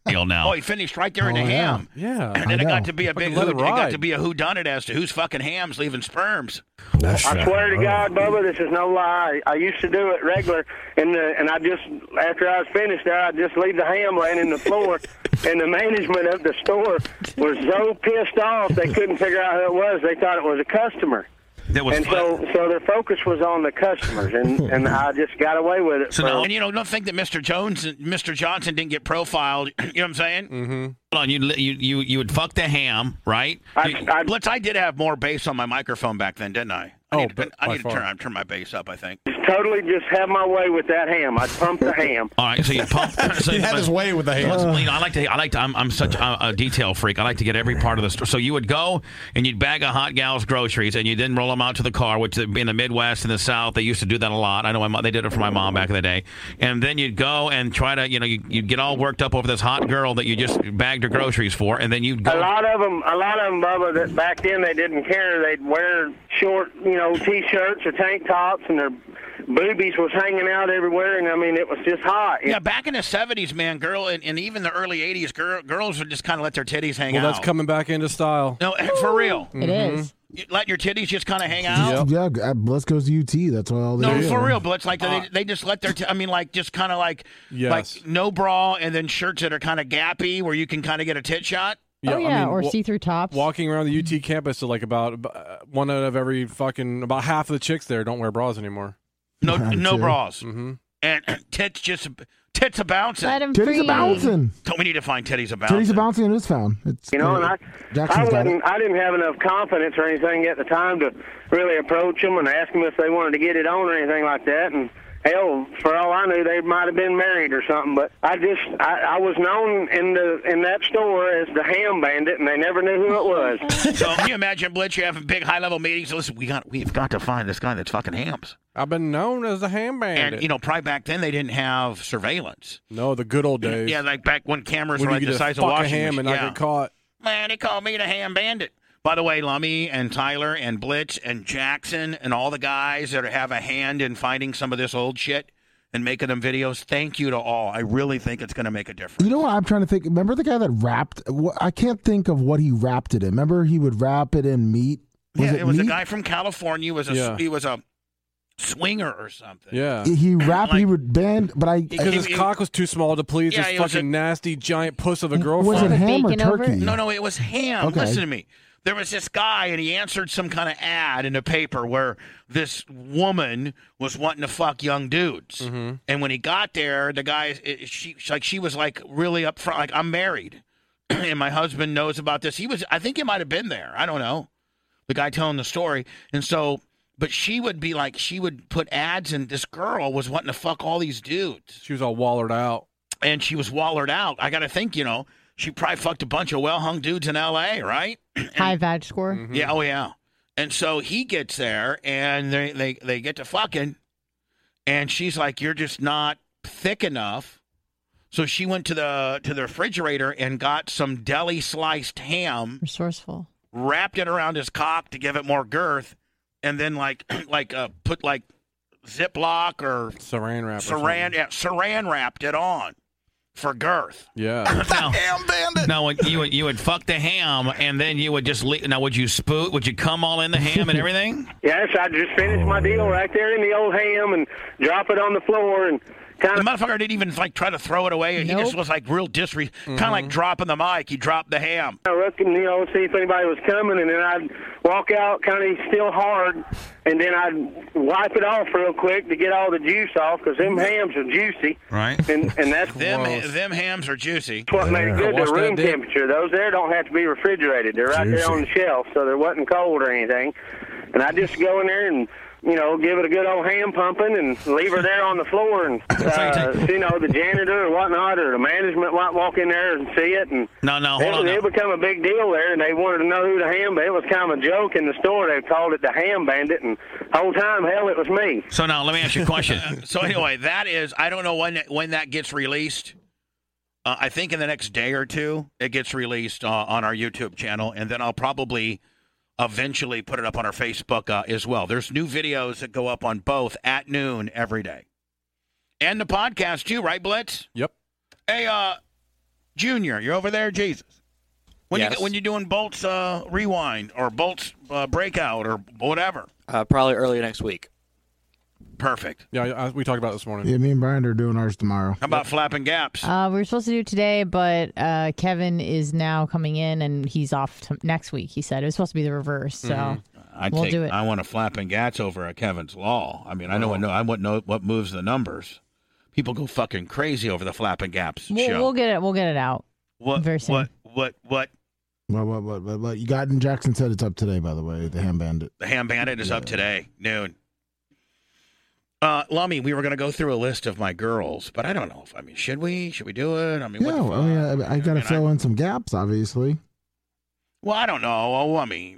deal now. Oh, he finished right there in Oh, the yeah. ham. Yeah. And I then it know. got to be a Fucking big let who, it it got ride. to be a whodunit as to whose fucking ham's leaving sperms. That's I right. swear to God, Bubba, this is no lie. I used to do it regular, and the, and I just after I was finished there, I'd just leave the ham laying in the floor, and the management of the store was so pissed off they couldn't figure out who it was. They thought it was a customer. That was and fun. so, so their focus was on the customers, and, and I just got away with it. So for, now, and you know, don't think that Mister Jones, Mister Johnson didn't get profiled. You know what I'm saying? Mm-hmm. Hold on, you you you you would fuck the ham, right? I, You- I, Blitz, I did have more bass on my microphone back then, didn't I? I Oh, need, to, but I by need to far. turn, turn my bass up. I think. totally just have my way with that ham. I'd pump the ham. All right, so you pump. So He had his way with the ham. Well, you know, I like to. I like to. I'm, I'm such a, a detail freak. I like to get every part of the store. So you would go and you'd bag a hot gal's groceries, and you then roll them out to the car. Which in the Midwest and the South, they used to do that a lot. I know my mom, they did it for my mom back in the day. And then you'd go and try to, you know, you you get all worked up over this hot girl that you just bagged her groceries for, and then you'd go. A lot of them, a lot of them, Bubba, that back then they didn't care. They'd wear short, you know, T-shirts or tank tops, and their boobies was hanging out everywhere. And I mean, it was just hot. Yeah, back in the seventies, man, girl, and, and even the early eighties, girl, girls would just kind of let their titties hang Well, out. that's coming back into style. No, for real. It is. You let your titties just kind of hang out. Yeah, uh, Blitz goes to U T. That's why all they No, do. for real, but it's like they, they just let their, t- I mean, like just kind of like, Yes. like no bra and then shirts that are kind of gappy where you can kind of get a tit shot. oh, yeah, I mean, or wa- see-through tops. Walking around the U T campus, so like about uh, one out of every fucking, about half of the chicks there don't wear bras anymore. No, no too. bras. Mm-hmm. And tits just, tits a bouncing. Let him Titties free. a bouncing. Don't we need to find titties a bouncing? Titties a bouncing and it's found. It's, You know, and uh, I, I Jackson's got it. wasn't, I didn't have enough confidence or anything at the time to really approach them and ask them if they wanted to get it on or anything like that. And hell, for all I knew, they might have been married or something. But I just, I, I was known in the in that store as the Ham Bandit, and they never knew who it was. So can you imagine, Blitz, you having big high-level meetings? Listen, we got, we've got to find this guy that's fucking hams. I've been known as the Ham Bandit. And, you know, probably back then they didn't have surveillance. No, the good old days. Yeah, like back when cameras when were you like could the just size of fuck a washing ham and not machines. get caught. Man, they called me the Ham Bandit. By the way, Lummy and Tyler and Blitz and Jackson and all the guys that have a hand in finding some of this old shit and making them videos, thank you to all. I really think it's going to make a difference. You know what I'm trying to think? Remember the guy that wrapped? wh- I can't think of what he wrapped it in. Remember he would wrap it in meat? Was yeah, it, it was meat? a guy from California. He was a, Yeah. he was a swinger or something. Yeah. He wrapped. he would bend, but I. Because his he- cock was too small to please Yeah, this it was fucking a- nasty giant puss of a Was girlfriend. it ham or Bacon over it? turkey? No, no, it was ham. Okay. Listen to me. There was this guy, and he answered some kind of ad in the paper where this woman was wanting to fuck young dudes. Mm-hmm. And when he got there, the guy, it, she, like, she was like really up front, like, I'm married, and my husband knows about this. He was, I think he might have been there. I don't know. The guy telling the story, and so, but she would be like, she would put ads, and this girl was wanting to fuck all these dudes, She was all wallered out. and she was wallered out. I got to think, you know. She probably fucked a bunch of well-hung dudes in L A, right? High vag score. Mm-hmm. Yeah, oh yeah. And so he gets there, and they, they, they get to fucking, and she's like, "You're just not thick enough." So she went to the to the refrigerator and got some deli sliced ham, Resourceful. wrapped it around his cock to give it more girth, and then like like uh, put like Ziploc or Saran wrap. or Saran something. yeah, Saran wrapped it on for girth. Yeah. Now, Ham bandit. now when you would you would fuck the ham, and then you would just leave. Now would you spoot? Would you come all in the ham and everything? Yes, I just finished my deal right there in the old ham and drop it on the floor and kind The of. motherfucker didn't even like try to throw it away. He just Nope. was like real disre, kind of like dropping the mic. He dropped the ham. I reckon, you know, see if anybody was coming, and then I'd walk out kind of still hard, and then I'd wipe it off real quick to get all the juice off, because them hams are juicy, Right. and and that's Them Gross. them hams are juicy. what made it good. Wash They're that room dick. temperature. Those there don't have to be refrigerated. They're right there on the shelf, so they wasn't cold or anything. And I just go in there and, you know, give it a good old ham pumping and leave her there on the floor, and uh, you know, the janitor or whatnot or the management might walk in there and see it, and No, no, it, hold on. it Now. become a big deal there, and they wanted to know who the ham. But it was kind of a joke in the store. They called it the Ham Bandit, and the whole time, hell, it was me. So now let me ask you a question. So anyway, that is I don't know when that, when that gets released. Uh, I think in the next day or two it gets released uh, on our YouTube channel, and then I'll probably eventually put it up on our Facebook uh, as well. There's new videos that go up on both at noon every day, and the podcast too, right, Blitz? Yep. Hey, uh, Junior, you're over there, Jesus. When Yes. you when you're doing Bolts uh, Rewind or Bolts uh, Breakout or whatever. Uh, probably early next week. Perfect. Yeah, I, we talked about it this morning. Yeah, me and Brian are doing ours tomorrow. How about Flapping Gaps? Uh, we were supposed to do it today, but uh, Kevin is now coming in, and he's off t- next week. He said it was supposed to be the reverse, so Mm-hmm. I'd we'll take, do it. I want a Flapping Gats over a Kevin's Law. I mean, I know I know I want to know what moves the numbers. People go fucking crazy over the Flapping Gaps We'll, show. we'll get it. We'll get it out what? very soon. What? What? What? What, what, what, what, what? You got in Jackson said it's up today, by the way, the Ham Bandit. The Ham Bandit is up today, noon. Uh, Lummy, we were going to go through a list of my girls, but I don't know if, I mean, should we? Should we do it? I mean, what Yeah, the well, I, mean, I, I got to mean, fill in some gaps, obviously. Well, I don't know. Oh, I mean,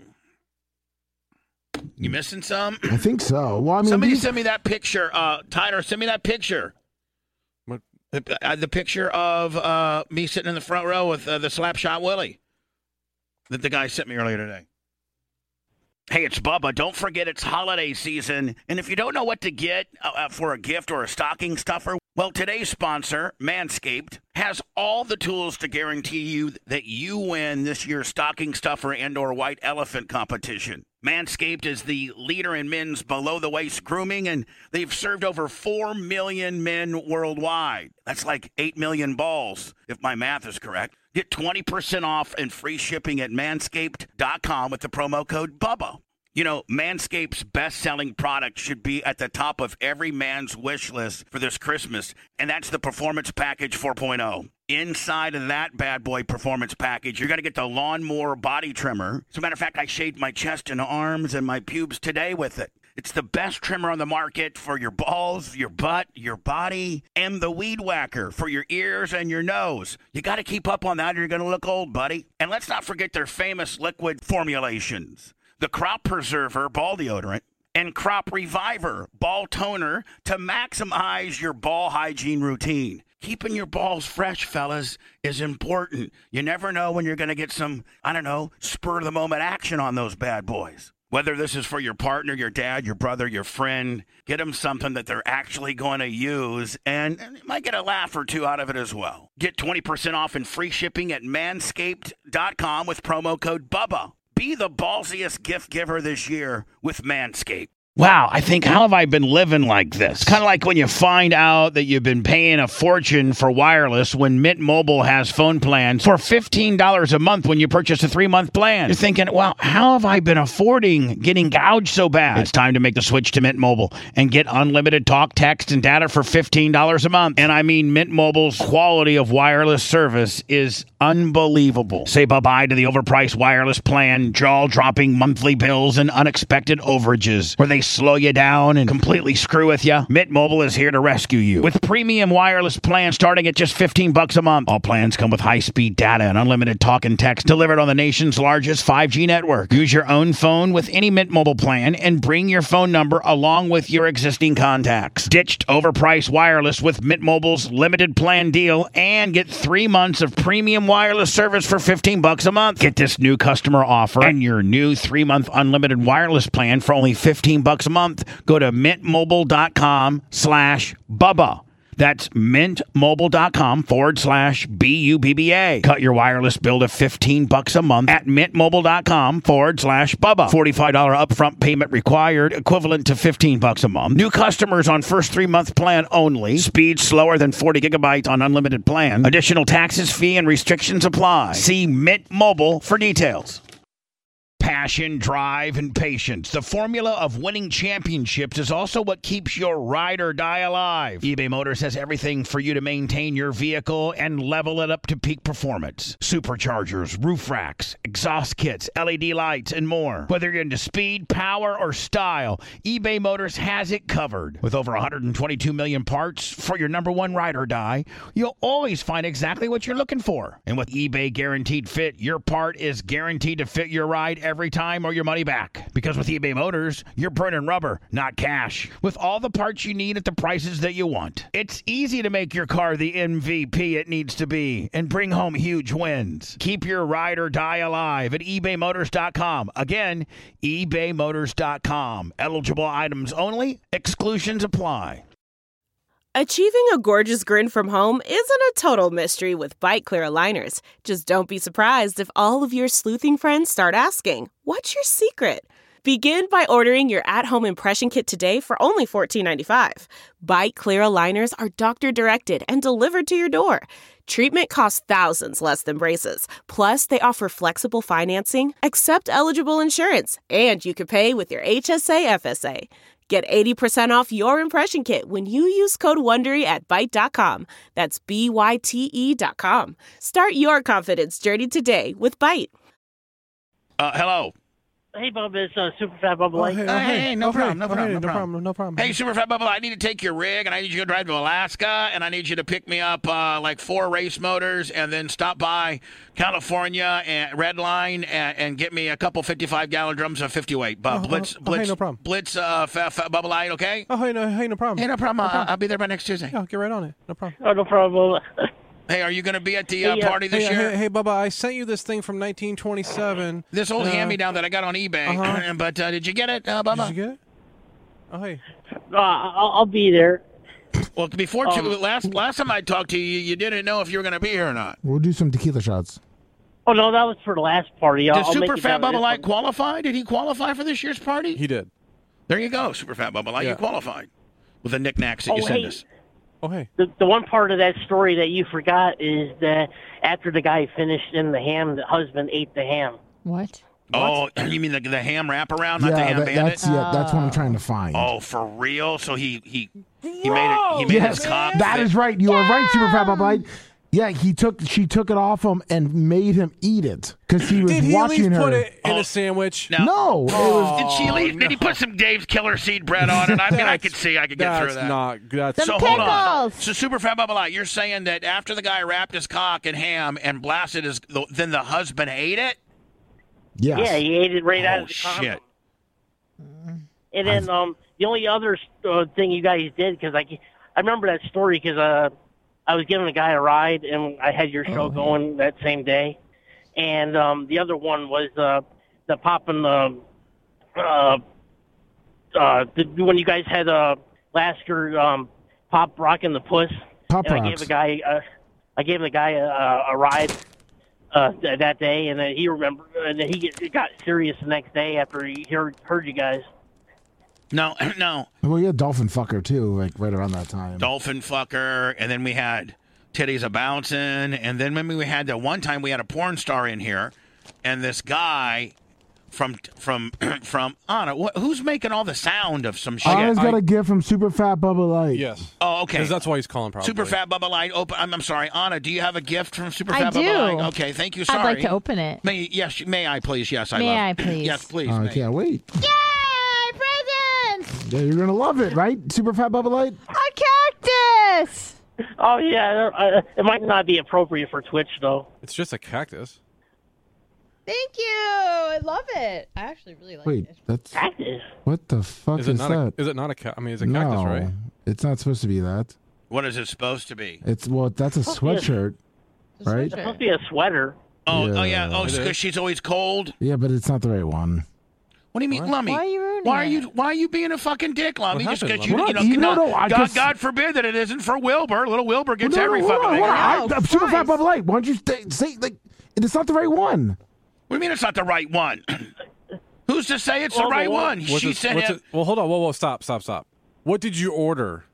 you missing some? I think so. Well, I mean, Somebody these- send me that picture. Uh, Tyler, send me that picture. What? The, uh, the picture of uh, me sitting in the front row with uh, the Slapshot Willie that the guy sent me earlier today. Hey, it's Bubba. Don't forget it's holiday season. And if you don't know what to get uh, for a gift or a stocking stuffer, well, today's sponsor, Manscaped, has all the tools to guarantee you that you win this year's stocking stuffer and or white elephant competition. Manscaped is the leader in men's below-the-waist grooming, and they've served over four million men worldwide. That's like eight million balls, if my math is correct. Get twenty percent off and free shipping at manscaped dot com with the promo code BUBBA. You know, Manscaped's best-selling product should be at the top of every man's wish list for this Christmas, and that's the Performance Package four point oh. Inside of that bad boy performance package, you're going to get the Lawnmower Body Trimmer. As a matter of fact, I shaved my chest and arms and my pubes today with it. It's the best trimmer on the market for your balls, your butt, your body, and the Weed Whacker for your ears and your nose. You got to keep up on that or you're going to look old, buddy. And let's not forget their famous liquid formulations. The Crop Preserver Ball Deodorant and Crop Reviver Ball Toner to maximize your ball hygiene routine. Keeping your balls fresh, fellas, is important. You never know when you're going to get some, I don't know, spur-of-the-moment action on those bad boys. Whether this is for your partner, your dad, your brother, your friend, get them something that they're actually going to use, and you might get a laugh or two out of it as well. Get twenty percent off and free shipping at manscaped dot com with promo code BUBBA. Be the ballsiest gift giver this year with Manscaped. Wow, I think, how have I been living like this? Kind of like when you find out that you've been paying a fortune for wireless when Mint Mobile has phone plans for fifteen dollars a month when you purchase a three-month plan. You're thinking, well, how have I been affording getting gouged so bad? It's time to make the switch to Mint Mobile and get unlimited talk, text, and data for fifteen dollars a month. And I mean, Mint Mobile's quality of wireless service is unbelievable. Say bye-bye to the overpriced wireless plan, jaw-dropping monthly bills, and unexpected overages where they slow you down and completely screw with you. Mint Mobile is here to rescue you with premium wireless plans starting at just fifteen bucks a month. All plans come with high-speed data and unlimited talk and text delivered on the nation's largest five G network. Use your own phone with any Mint Mobile plan and bring your phone number along with your existing contacts. Ditched overpriced wireless with Mint Mobile's limited plan deal and get three months of premium wireless service for fifteen bucks a month. Get this new customer offer and your new three-month unlimited wireless plan for only fifteen bucks a month. Go to mintmobile.com slash Bubba. That's mintmobile.com forward slash B U B B A. Cut your wireless bill to fifteen bucks a month at mintmobile.com forward slash Bubba. forty-five dollars upfront payment required, equivalent to fifteen bucks a month. New customers on first three-month plan only. Speed slower than forty gigabytes on unlimited plan. Additional taxes, fee, and restrictions apply. See Mint Mobile for details. Passion, drive, and patience. The formula of winning championships is also what keeps your ride or die alive. eBay Motors has everything for you to maintain your vehicle and level it up to peak performance. Superchargers, roof racks, exhaust kits, L E D lights, and more. Whether you're into speed, power, or style, eBay Motors has it covered. With over one hundred twenty-two million parts for your number one ride or die, you'll always find exactly what you're looking for. And with eBay Guaranteed Fit, your part is guaranteed to fit your ride every every time or your money back. Because with eBay Motors, you're burning rubber, not cash. With all the parts you need at the prices that you want. It's easy to make your car the M V P it needs to be and bring home huge wins. Keep your ride or die alive at ebay motors dot com. Again, ebay motors dot com. Eligible items only. Exclusions apply. Achieving a gorgeous grin from home isn't a total mystery with Byte Clear aligners. Just don't be surprised if all of your sleuthing friends start asking, "What's your secret?" Begin by ordering your at-home impression kit today for only fourteen ninety-five. Byte Clear aligners are doctor-directed and delivered to your door. Treatment costs thousands less than braces. Plus, they offer flexible financing, accept eligible insurance, and you can pay with your H S A F S A. Get eighty percent off your impression kit when you use code WONDERY at byte dot com. That's B Y T E dot com. Start your confidence journey today with Byte. Uh, hello. Hey, Bub, it's uh, Superfat Bubba Light. Hey, hey, hey, no, Oh, problem, hey. no Oh, problem, hey, no no problem, problem, no problem. Hey, Superfat Bubba, I need to take your rig, and I need you to drive to Alaska, and I need you to pick me up uh, like four race motors, and then stop by California and Red Line and, and get me a couple fifty-five gallon drums of fifty weight. Uh, Oh, Blitz, oh, oh, Blitz, hey, no problem. Blitz, uh, Fat, Fat Bubba Light, okay? Oh, hey, no, hey, no problem. Hey, no problem. No Uh, problem. I'll be there by next Tuesday. Yeah, get right on it. No problem. Oh, no problem. Hey, are you going to be at the uh, Hey, uh, party this hey, year? Hey, hey, Bubba, I sent you this thing from nineteen twenty-seven. This old uh, hand-me-down that I got on eBay. uh-huh. But uh, did you get it, uh, Bubba? Did you get it? Oh, hey. Uh, I'll, I'll be there. Well, before Um, two, last last time I talked to you, you didn't know if you were going to be here or not. We'll do some tequila shots. Oh, no, that was for the last party. I'll, Did I'll make Super it Fat down to Bubba this Light one. qualify? Did he qualify for this year's party? He did. There you go, Super Fat Bubba Light. Yeah. You qualified with the knickknacks that Oh, you send hey. us. Oh, hey. The, the one part of that story that you forgot is that after the guy finished in the ham, the husband ate the ham. What? Oh, you mean the, the ham wraparound, not the yeah, ham that, bandit? that's yeah, that's what I'm trying to find. Oh, for real? So he he he made it. He made yes, his cock. that fit- is right. You are right, Super Fat Bubba Light. Yeah, he took she took it off him and made him eat it because he was Did he at watching least her. put it in Oh. a sandwich? Now- No, it was Did she leave? Did he put some Dave's Killer Seed bread on it? I mean, I That's- could see I could get That's through that. not. That's So hold on. So Super Fat Bubba Light, you're saying that after the guy wrapped his cock in ham and blasted his, then the husband ate it? yes. Yeah, he ate it right out Oh of the condom. shit! And then um, the only other uh, thing you guys did, because I, I remember that story because uh, I was giving a guy a ride, and I had your show going that same day. And um, the other one was uh, the popping the, uh, uh, the when you guys had uh, Lasker um, pop rocking the puss. Pop and I rocks. gave a guy, uh, I gave the guy a, a ride uh, th- that day, and then he remembered, and then he get, he got serious the next day after he heard heard you guys. No, no. Well, yeah, dolphin fucker too, like right around that time. Dolphin fucker, and then we had titties a bouncing, and then maybe we had the one time we had a porn star in here, and this guy from from from Anna, wh- who's making all the sound of some shit? Anna's got a gift from Super Fat Bubba Light. Yes. Oh, okay. Because that's why he's calling, probably. Super Fat Bubba Light. Open. I'm, I'm sorry, Anna. Do you have a gift from Super I Fat do. Bubba Light? Okay, thank you. Sorry. I'd like to open it. May yes, may I please? Yes, I May love. I please? Yes, please. Oh, I may. can't wait. Yay! Presents! Yeah, you're gonna love it, right? Super Fat Bubba Light. A cactus! Oh yeah, uh, it might not be appropriate for Twitch though. It's just a cactus. Thank you. I love it. I actually really like Wait, it. that's Cactus. what the fuck Is is, it not that? a? Is it not a cat? I mean, it's a no, cactus, right? it's not supposed to be that. What is it supposed to be? It's well, that's a supposed to be a- sweatshirt, right? It's supposed to be a sweater. Oh, Yeah. oh yeah. Oh, It because is. she's always cold. Yeah, but it's not the right one. What do you mean, Lummy? Why are you ruining Why are it? you Why are you being a fucking dick, Lummy? What Just happened, because you, Lummi? you know, You no, don't know, I God, just- God forbid that it isn't for Wilbur. Little Wilbur gets No, no, every hold fucking on, thing. hold on. I, Oh, I'm Super Fat Christ. Bubba Light. Why don't you stay, say like it's not the right one? What do you mean it's not the right one? Who's to say it's the Well, right well, one? What's She it- said what's him. it- well, hold on. Whoa, whoa, stop, stop, stop. What did you order?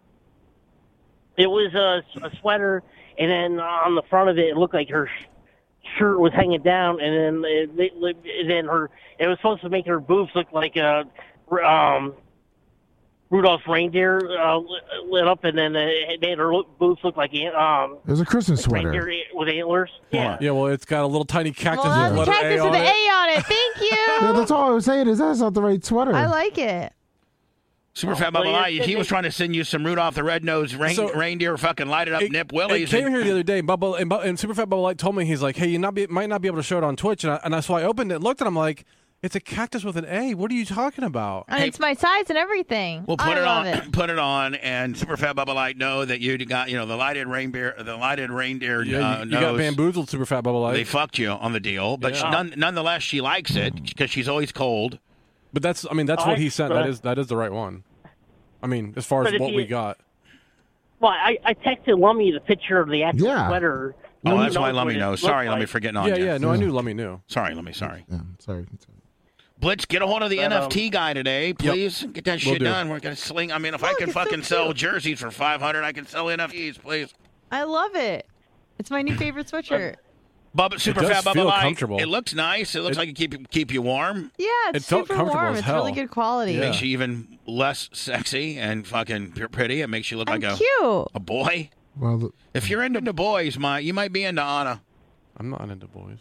It was a, a sweater, and then on the front of it, it looked like her sh- shirt was hanging down, and then it, it, and then her it was supposed to make her boobs look like a um, Rudolph's reindeer uh, lit, lit up, and then it made her look, boobs look like an- um, It was a Christmas sweater. reindeer with antlers. Yeah. Yeah, well, it's got a little tiny cactus Well, with that's the a letter cactus A on with an it. A on it. Thank Yeah, you. that's all I was saying is that's not the right sweater. I like it. Super Fat well, Bubba yeah, Light. He it- was trying to send you some Rudolph the Red-Nosed rein, So- reindeer fucking lighted up It, nip it willies. came and- here the other day, and, Bubba, and, Bu- and Super Fat Bubba Light told me, he's like, hey, you not be, might not be able to show it on Twitch. And, I, and I, so I opened it and looked, and I'm like, it's a cactus with an A. What are you talking about? And it's my size and everything. We'll put I it love on. it. Put it on, and Super Fat Bubba Light know that you got you know the lighted reindeer, the lighted reindeer. Yeah, uh, you, you got nose. bamboozled, Super Fat Bubba Light. They fucked you on the deal, but Yeah. she, none, nonetheless, she likes it because she's always cold. But that's, I mean, that's Oh, what he I- sent. uh, That is that is the right one. I mean, as far But as if what you- we got. Well, I, I texted Lummy the picture of the actual Yeah. sweater. Oh, He that's why knows Lummy what it knows. looks Sorry, Lummy, like. for getting on Yeah, you. yeah. No, I knew Lummy knew. Sorry, Lummy, sorry. Yeah, sorry. Blitz, get a hold of the But, N F T um, guy today, please. Get that Will shit do. done. We're gonna sling. I mean, if I can fucking sell jerseys for five hundred, I can sell N F Ts, please. I love it. It's my new favorite sweatshirt. Bubba, super does fat Bubba feel Light. comfortable. It looks nice. It looks It- like it keep keep you warm. Yeah, it's It felt super comfortable warm. as It's hell. really good quality. Yeah. Makes you even less sexy and fucking p- pretty. It makes you look I'm like a cute. a boy. Well, the, If you're into the boys, my you might be into Anna. I'm not into boys.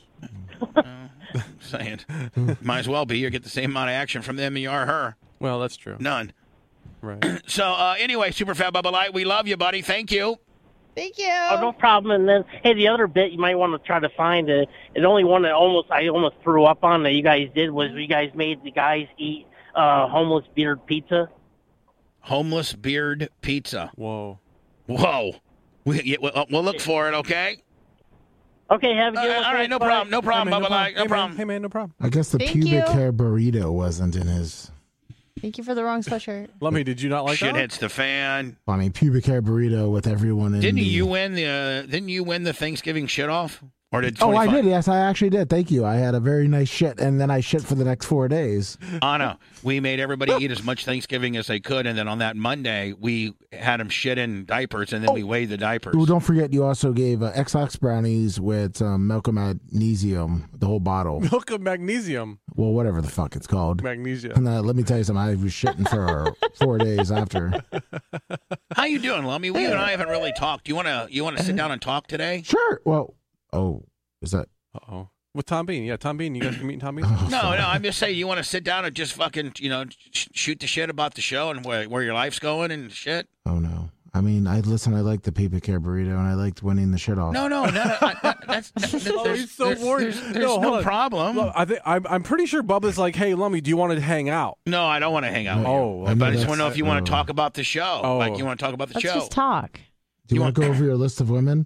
Saying, might as well be. You get the same amount of action from them as you are her. Well, that's true. None. Right. So uh, anyway, super fat Bubba Light, we love you, buddy. Thank you. Thank you. Oh, no problem. And then, hey, the other bit you might want to try to find it. The only one that almost I almost threw up on that you guys did was you guys made the guys eat uh, homeless beard pizza. Homeless beard pizza. Whoa. Whoa. We, yeah, we'll, we'll look for it. Okay. Okay, have a Uh, good one. all right, no Bye. problem. No problem, Hey, man, Bubba Light. No Hey, man. problem. Hey, man, no problem. I guess the Thank pubic you. hair burrito wasn't in his. Thank you for the wrong sweatshirt. Lummy, did you not like Shit that? hits the fan. I mean, pubic hair burrito with everyone in. Didn't the, you win the? Uh, didn't you win the Thanksgiving shit off? Or did Oh, I twenty-five? did. Yes, I actually did. Thank you. I had a very nice shit, and then I shit for the next four days. Anna, we made everybody eat as much Thanksgiving as they could, and then on that Monday we had them shit in diapers, and then we weighed the diapers. Oh, don't forget, you also gave uh, X-Lax brownies with um, milk and magnesium, the whole bottle. Milk of magnesium. Well, whatever the fuck it's called. Magnesia. And uh, let me tell you something. I was shitting for four days after. How you doing, Lummy? We and I haven't really talked. You wanna you wanna sit down and talk today? Sure. Well, oh, is that? Uh-oh. With Tom Bean. Yeah, Tom Bean. You guys can meet Tom Bean? Oh, No, no. I'm just saying you want to sit down and just fucking you know sh- shoot the shit about the show and where where your life's going and shit. Oh no. I mean, I listen. I liked the pubic hair burrito, and I liked winning the shit off. No, no, no. no I, that, that's, that's Oh, there's, he's so there's, worried. There's, there's No, no, hold on. problem. Look, I think I'm, I'm pretty sure Bubba's like, hey, Lummy, do you want to hang out? No, I don't want to hang out. Oh, with I you. know But I just that's- want to know if you want uh, to talk about the show. Oh. Like you want to talk about the Let's show. just talk. Do you, want to go over your list of women?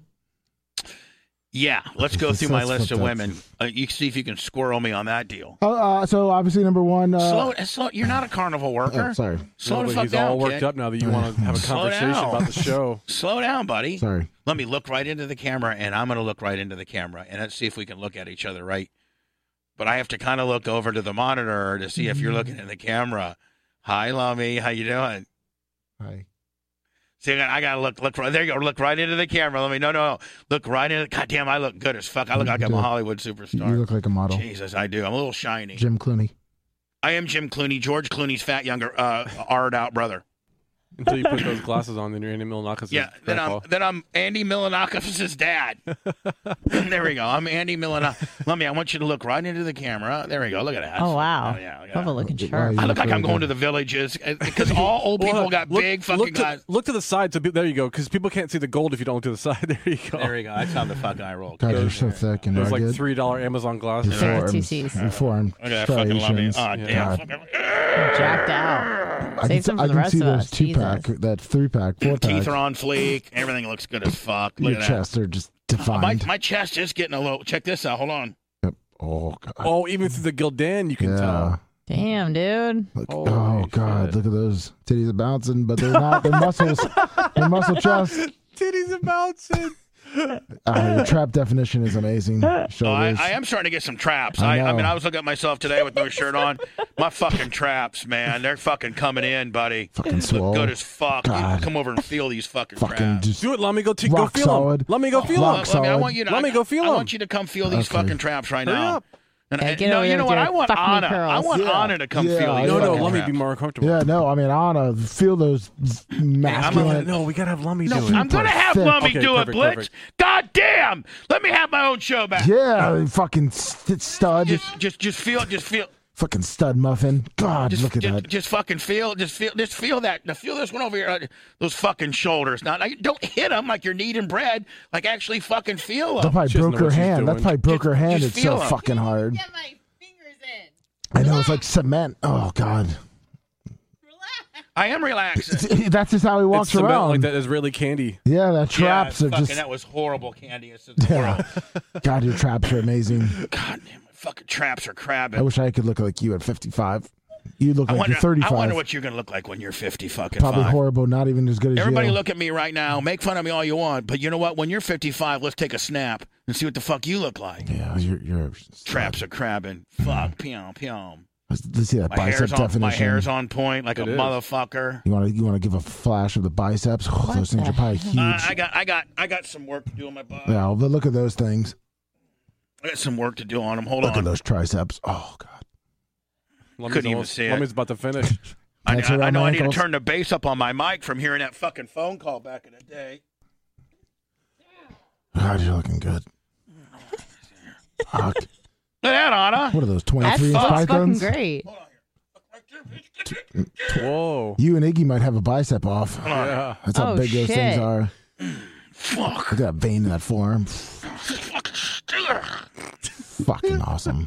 Yeah, let's go That's- through my that's list of fucked up. women. Uh, you see if you can squirrel me on that deal. Oh, uh, so obviously number one. Uh, slow, slow. You're not a carnival worker. oh, sorry. Slow No, the but fuck he's down, all worked kid. up now that you want to have a Slow conversation down. about the show. Slow down, buddy. Sorry. Let me look right into the camera, and I'm going to look right into the camera, and let's see if we can look at each other right. But I have to kind of look over to the monitor to see if you're looking in the camera. Hi, Lummy. How you doing? Hi. See, I got, I got to look, look right there. You go, look right into the camera. Let me, no, no, no, look right into. God damn, I look good as fuck. I look like I'm a Hollywood superstar. You look like a model. Jesus, I do. I'm a little shiny. Jim Clooney. I am Jim Clooney, George Clooney's fat younger, uh, hard out brother. Until you put those glasses on, then you're Andy Milonakis' Yeah, then I'm grandpa. then I'm Andy Milonakis' dad. There we go. I'm Andy Milonakis. Let me. I want you to look right into the camera. There we go. Look at that. Oh, wow. Oh, yeah, look at Bubba that. looking Wow, sharp. you I look like really I'm going good. to the villages because all old people Well, got look- big fucking look to, guys. look to the side. So pe- there you go, because people can't see the gold if you don't look to the side. There you go. There we go. That's how the fuck I roll. God, you're Those so thick and Those rugged. like three dollar Amazon glasses. Your Yeah, forearms, two C's. your forearm Look at that fucking lummy. striations. Oh, Yeah. damn. God. Fucking- Jacked out. I Save can, some I for the can rest see of those us. two Jesus. pack, that three pack, four pack. Teeth are on fleek. Everything looks good as fuck. Look Your at chest are just that. My, defined. my chest is getting a little. Check this out. Hold on. Yep. Oh God. Oh, even through the Gildan, you can yeah. tell. Damn, dude. Look, Holy oh God! shit. Look at those titties are bouncing, but they're not. They're muscles. They're muscle chest. Titties and bouncing. Uh, your trap definition is amazing. Oh, I, Shoulders. I am starting to get some traps. I I, I know. mean, I was looking at myself today with no shirt on. My fucking traps, man. They're fucking coming in, buddy. Fucking Look swole. good as fuck. You God. come over and feel these fucking, Fucking traps. just Do it. Let me go. T- go rock feel solid. them. Let me go feel Rock them. Let me, I solid. want you to. Let I, me go feel I 'em. want you to come feel these Okay. fucking traps right Hurry now. up. And, Yeah, and- get no, over you there know with what? your I want fuck me Anna. I curls. want Yeah. Anna to come Yeah, feel these. No, no. fucking Let me traps. be more uncomfortable. yeah. No, I mean Anna, feel those masculine. No, we gotta have Lummy No, do it. I'm gonna have thick. Lummy Okay, do perfect, it, Blitz. perfect. God damn! Let me have my own show back. Yeah, fucking st- stud. Just, just, just feel, just feel. Fucking stud muffin. God, Just, look at just, that. just fucking feel, just feel, just feel that. Now feel this one over here, uh, those fucking shoulders. Now, like, don't hit them like you're kneading bread. Like actually, fucking feel That them. probably She doesn't broke know her what she's hand. That doing. probably broke Just- her hand. just It's so feel 'em. fucking hard. Get my fingers in. I know it's like cement. Oh God. I am relaxing. That's just how he It's walks cement around. like that Israeli candy. Yeah, that traps yeah, are fucking, just. that was horrible, Candy. It's just Yeah. horrible. God, your traps are amazing. God damn, my fucking traps are crabbing. I wish I could look like you at fifty-five. You look I like wonder, you're thirty-five. I wonder what you're going to look like when you're fifty fucking Probably five. horrible, not even as good as Everybody you. look at me right now. Make fun of me all you want. But you know what? When you're fifty-five, let's take a snap and see what the fuck you look like. Yeah, you're... you're Traps are crabbing. Fuck. Pium, pium. Let's, let's see that My bicep hair's, on, definition. my hair's on point like It a is. motherfucker. You want to you want to give a flash of the biceps? Oh, those things are probably huge. Uh, I got, I got, I got some work to do on my body. yeah, but look at those things. I got some work to do on them. Hold Look on. at those triceps. Oh god. Lemmy's Couldn't even almost- see it. Lemmy's about to finish. I, That's I, I around know my I need to ankles. turn the bass up on my mic from hearing that fucking phone call back in the day. God, you're looking good. Fuck. Look at that, Anna. What are those That twenty-three inch looks fucking pythons? great. Whoa. You and Iggy might have a bicep off. Yeah. That's how Oh, big those things shit. are. Fuck. Look at that vein in that forearm. Fucking awesome.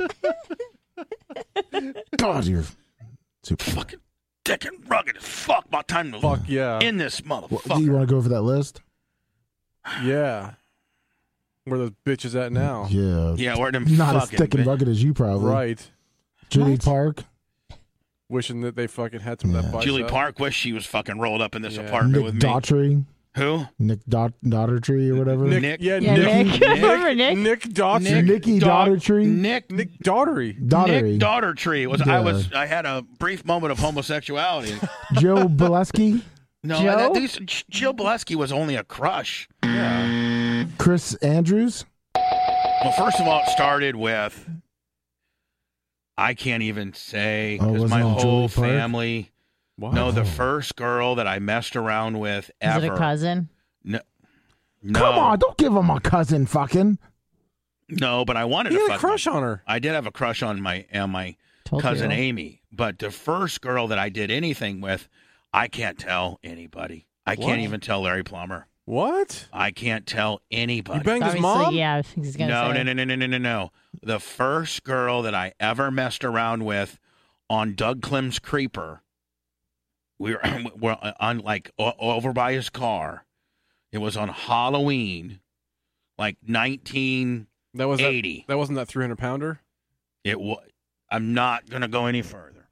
God, you're super. Fucking thick and rugged as fuck. About time to Fuck yeah. in this What, motherfucker. do you want to go over that list? Yeah. Where those bitches at now? Yeah. Yeah, where them Not as fucking thick and bi- rugged as you, probably. Right. Julie What? Park, Wishing that they fucking had some of that bicep. Julie Park wished she was fucking rolled up in this Yeah. apartment Nick with me. Daughtry, Who? Nick Daugh- Daugherty or whatever. Nick, Nick- yeah, Yeah, Nick. Nick. Remember Nick? Nick Daughtry. Nikki Daugh- Daugherty. Nick Nick Daughtery. Daugherty. Nick Daugherty. It was I Yeah. was I had a brief moment of homosexuality. Joe Bileski, No, Joe? that, these, Jill Bileski was only a crush. Chris Andrews. Well, first of all, it started with I can't even say Oh, because wasn't my it whole Julie Park? family. What? No, the first girl that I messed around with Is ever. it a cousin? No, no, Come on, don't give him a cousin, fucking. no, but I wanted He to had a fuck crush on her. I did have a crush on my on my Told cousin you. Amy, but the first girl that I did anything with, I can't tell anybody. I What? can't even tell Larry Plummer. What? I can't tell anybody. You banged his Obviously, mom? yeah, I think he's gonna No, say. no, no, no, no, no, no, no. The first girl that I ever messed around with on Doug Clem's Creeper, we were, we're on like o- over by his car. It was on Halloween, like nineteen That was that, eighty. that wasn't that three hundred pounder? It was. I'm not gonna go any further.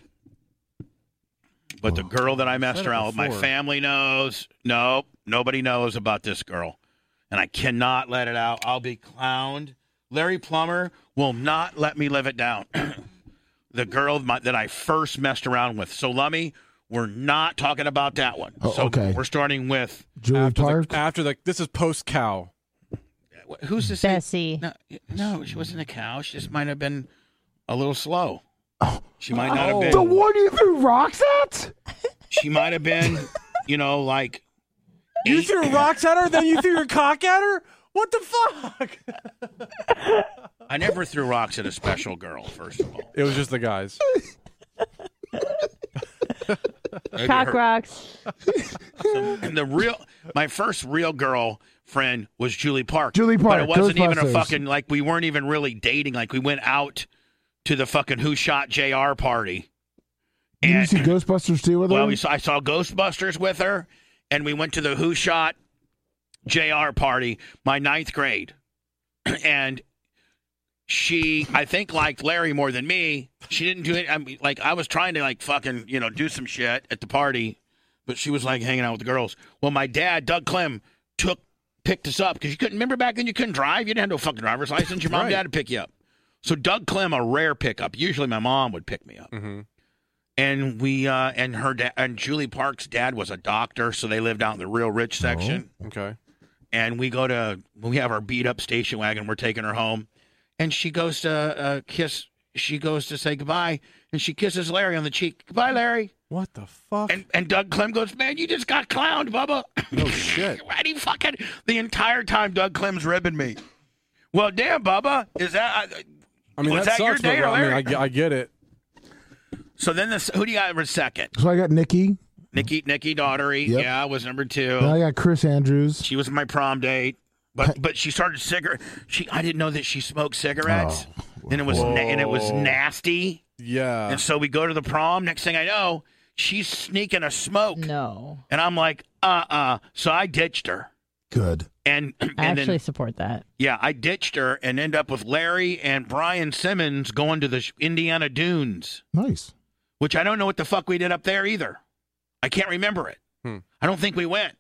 But the girl that I messed said it around with, my before. family knows. Nope, nobody knows about this girl, and I cannot let it out. I'll be clowned. Larry Plummer will not let me live it down. The girl my, that I first messed around with. So, Lummy, we're not talking about that one. Oh, so okay. We're starting with Julie after Park. The, after the this is post cow. who's this? Bessie. No, no, she wasn't a cow. She just might have been a little slow. She might not have Oh. been. The one you threw rocks at? She might have been, you know, like. You eight- threw rocks at her, then you threw your cock at her? What the fuck? I never threw rocks at a special girl, first of all. It was just the guys. Maybe Cock her- rocks. And the real, my first real girl friend was Julie Park. Julie Park, But it wasn't even a Ghostbusters. fucking, like, we weren't even really dating. Like, we went out to the fucking Who Shot J R party. Did you And- see Ghostbusters too with her? Well, we saw, I saw Ghostbusters with her, and we went to the Who Shot J R party, my ninth grade. And she, I think, liked Larry more than me. She didn't do it. I mean, like, I was trying to, like, fucking, you know, do some shit at the party, but she was, like, hanging out with the girls. Well, my dad, Doug Clem, took, picked us up, because you couldn't, remember back then you couldn't drive? You didn't have no fucking driver's license. Your mom and Right. dad would pick you up. So Doug Clem, a rare pickup. Usually my mom would pick me up. Mm-hmm. And we uh, and her dad and Julie Park's dad was a doctor, so they lived out in the real rich section. Okay. And we go to we have our beat up station wagon. We're taking her home, and she goes to uh, kiss. She goes to say goodbye, and she kisses Larry on the cheek. Goodbye, Larry. What the fuck? And and Doug Clem goes, man, you just got clowned, Bubba. No shit. And he fucking the entire time Doug Clem's ribbing me. Well, damn, Bubba, is that? Uh, I mean, was that that your sucks, but date or I mean, Larry? I, get- I get it. So then this, who do you got for second? So I got Nikki. Nikki Nikki Daughtery, Yep. yeah, was number two. Then I got Chris Andrews. She was my prom date, but but she started cigarette. She I didn't know that she smoked cigarettes, Oh. and it was na- and it was Whoa. nasty. Yeah. And so we go to the prom. Next thing I know, she's sneaking a smoke, No. and I'm like, uh uh. So I ditched her, Good. and and I actually then support that. yeah, I ditched her and end up with Larry and Brian Simmons going to the Indiana Dunes. Nice. which I don't know what the fuck we did up there either. I can't remember it. Hmm. I don't think we went.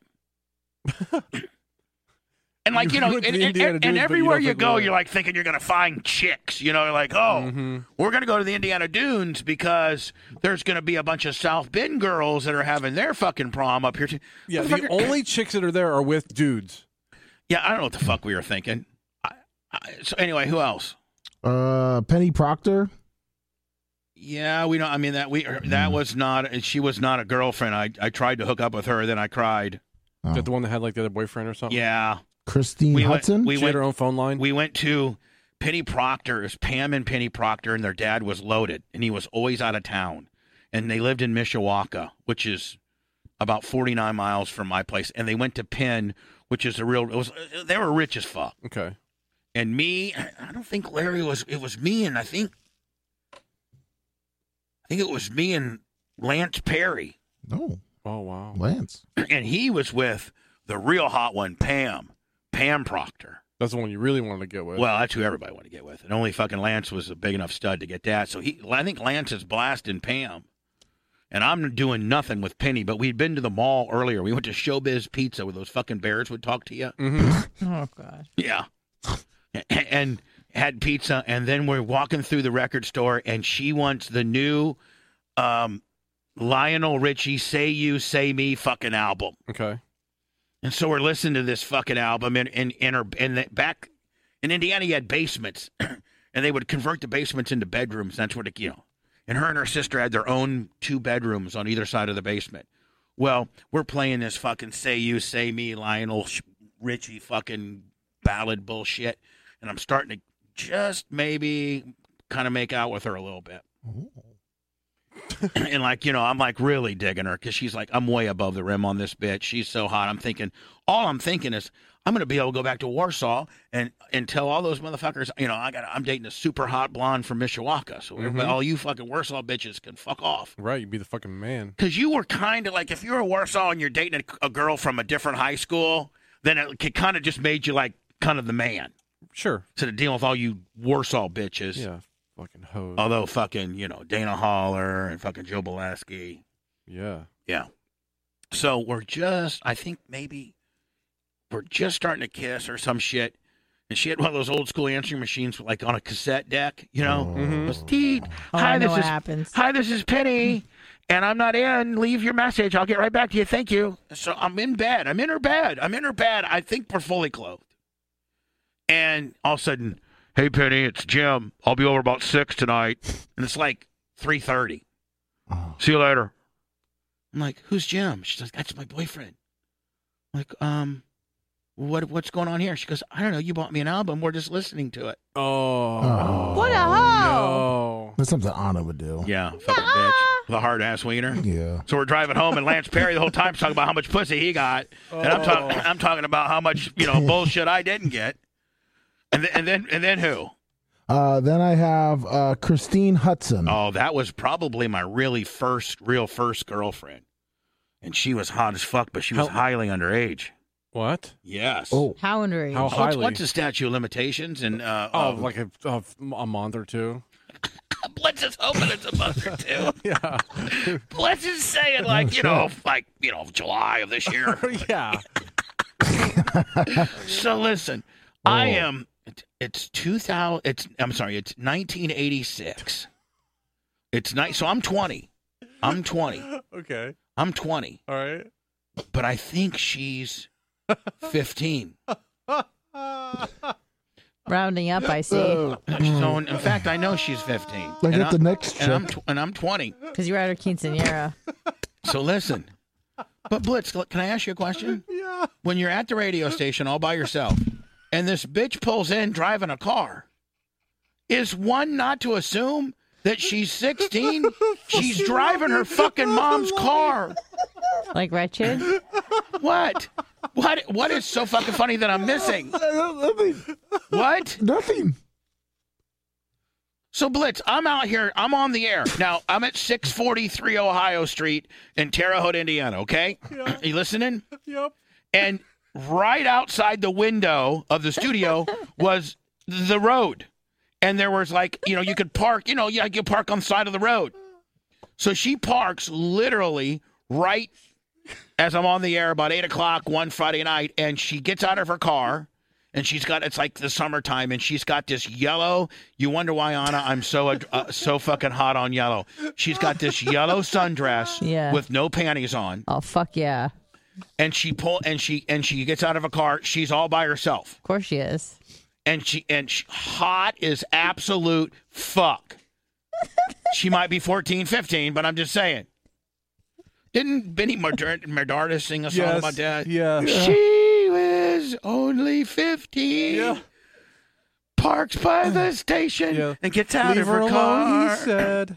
And like, you, You know, went to and, the and, Indiana and, Dunes, but you everywhere don't you think we go, went. you're like thinking you're going to find chicks. You know, you're like, oh, Mm-hmm. we're going to go to the Indiana Dunes because there's going to be a bunch of South Bend girls that are having their fucking prom up here. Too. Yeah, the only chicks that are there are with dudes. Yeah, I don't know what the fuck we were thinking. I, I, so anyway, who else? Uh, Penny Proctor. Yeah, we don't. I mean that we that was not. She was not a girlfriend. I I tried to hook up with her, then I cried. Is that the one that had like the other boyfriend or something? Yeah. Christine we Hudson. Went, we She went had her own phone line. We went to Penny Proctor. It was Pam and Penny Proctor, and their dad was loaded, and he was always out of town. And they lived in Mishawaka, which is about forty-nine miles from my place. And they went to Penn, which is a real. It was they were rich as fuck. Okay. And me, I don't think Larry was. It was me, and I think, I think it was me and Lance Perry. Oh. Oh wow. Lance. And he was with the real hot one, Pam. Pam Proctor. That's the one you really wanted to get with. Well, that's who everybody wanted to get with. And only fucking Lance was a big enough stud to get that. So he, I think Lance is blasting Pam. And I'm doing nothing with Penny, but we'd been to the mall earlier. We went to Showbiz Pizza where those fucking bears would talk to you. Mm-hmm. Oh, God. Yeah. And had pizza. And then we're walking through the record store, and she wants the new um, Lionel Richie Say You, Say Me fucking album. Okay. And so we're listening to this fucking album, and in in her in the, back in Indiana, you had basements, and they would convert the basements into bedrooms. That's what it, you know. And her and her sister had their own two bedrooms on either side of the basement. Well, we're playing this fucking Say You, Say Me, Lionel Richie fucking ballad bullshit, and I'm starting to just maybe kind of make out with her a little bit. And like, you know, I'm like really digging her because she's like, I'm way above the rim on this bitch. She's so hot. I'm thinking, all I'm thinking is I'm going to be able to go back to Warsaw and, and tell all those motherfuckers, you know, I got I'm dating a super hot blonde from Mishawaka. So Mhm. all you fucking Warsaw bitches can fuck off. Right, you'd be the fucking man. Because you were kind of like, if you were Warsaw and you're dating a, a girl from a different high school, then it kind of just made you like kind of the man. Sure. Instead of dealing with all you Warsaw bitches. Yeah, fucking hoes. Although fucking, you know, Dana Holler and fucking Joe Bolasky. Yeah. Yeah. So we're just, I think maybe we're just starting to kiss or some shit. And she had one of those old school answering machines like on a cassette deck, you know? Mhm. It was, Deed, Oh, hi, I know this what is happens. Hi, this is Penny. And I'm not in. Leave your message. I'll get right back to you. Thank you. So I'm in bed. I'm in her bed. I'm in her bed. I think we're fully clothed. And all of a sudden, hey, Penny, it's Jim. I'll be over about six tonight. And it's like three thirty. See you later. I'm like, who's Jim? She's like, that's my boyfriend. I'm like, um, what what's going on here? She goes, I don't know. You bought me an album. We're just listening to it. Oh. What a hoe! No. That's something Anna would do. Yeah, fucking bitch. With a hard ass wiener. Yeah. So we're driving home, and Lance Perry the whole time talking about how much pussy he got, and I'm talking I'm talking about how much you know bullshit I didn't get. And then and then and then who? Uh, then I have uh, Christine Hudson. Oh, that was probably my really first, real first girlfriend, and she was hot as fuck, but she was How- highly underage. What? Yes. Oh. How underage? How What's, highly? what's the statute of limitations? And uh, Oh, um, like a, a, a month or two. let's just hope it's a month or two. Yeah. Let's just say it like you know, like you know, July of this year. Yeah. So listen, I am. it- It's two thousand. It's. I'm sorry. It's nineteen eighty-six. It's nice. So I'm twenty. I'm twenty. Okay. I'm twenty. All right. But I think she's fifteen. Rounding up, I see. So in, in fact, I know she's fifteen. Like and at I- the next and I'm chick. tw- and I'm twenty. Because you're at a quinceanera. So listen. But Blitz, can I ask you a question? Yeah. When you're at the radio station all by yourself, and this bitch pulls in driving a car, is one not to assume that she's sixteen? She's driving her fucking mom's car. Like Wretched? What? What? What is so fucking funny that I'm missing? Nothing. What? Nothing. So Blitz, I'm out here. I'm on the air now. I'm at six forty-three Ohio Street in Terre Haute, Indiana. Okay, Yeah. you listening? Yep. And right outside the window of the studio was the road. And there was like, you know, you could park, you know, yeah, you could park on the side of the road. So she parks literally right as I'm on the air about eight o'clock one Friday night, and she gets out of her car, and she's got, it's like the summertime, and she's got this yellow, you wonder why, Anna, I'm so uh, so fucking hot on yellow. She's got this yellow sundress Yeah. with no panties on. Oh, fuck yeah. And she pull and she and she gets out of a car. She's all by herself. Of course she is. And she and she, hot is absolute fuck. She might be fourteen, fifteen, but I'm just saying. Didn't Benny Mardardis sing a song Yes, about that? yeah. She was only fifteen. Yeah. Parks by the station Yeah. and gets out Leave of her her alone, car. he said.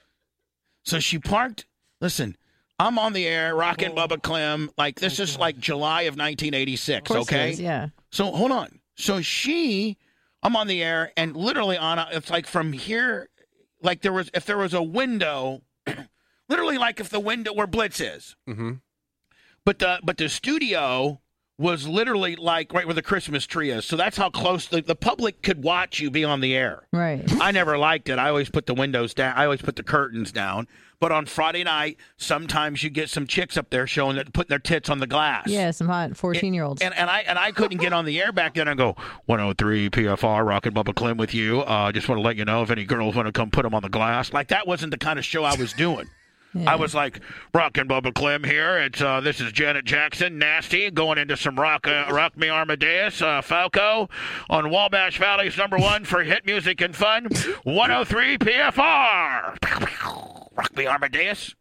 So she parked. Listen, I'm on the air, rocking Bubba Clem. Like, this is like July of nineteen eighty-six, Of course it okay? is, yeah. So, hold on. So she, I'm on the air, and literally, Anna, it's like from here, like there was, if there was a window, literally like if the window where Blitz is. Mm-hmm. But the, but the studio was literally like right where the Christmas tree is. So that's how close the, the public could watch you be on the air. Right. I never liked it. I always put the windows down. I always put the curtains down. But on Friday night, sometimes you get some chicks up there showing that putting their tits on the glass. Yeah, some hot fourteen-year-olds. And and I and I couldn't get on the air back then and go one oh three P F R Rocket Bubba Clem with you. Uh, just want to let you know if any girls want to come put them on the glass. Like that wasn't the kind of show I was doing. Yeah. I was like, Rock and Bubba Clem here. It's uh, this is Janet Jackson, Nasty, going into some Rock uh, Rock Me Armadeus, uh, Falco, on Wabash Valley's number one for hit music and fun, one oh three P F R. Rock Me Armadeus.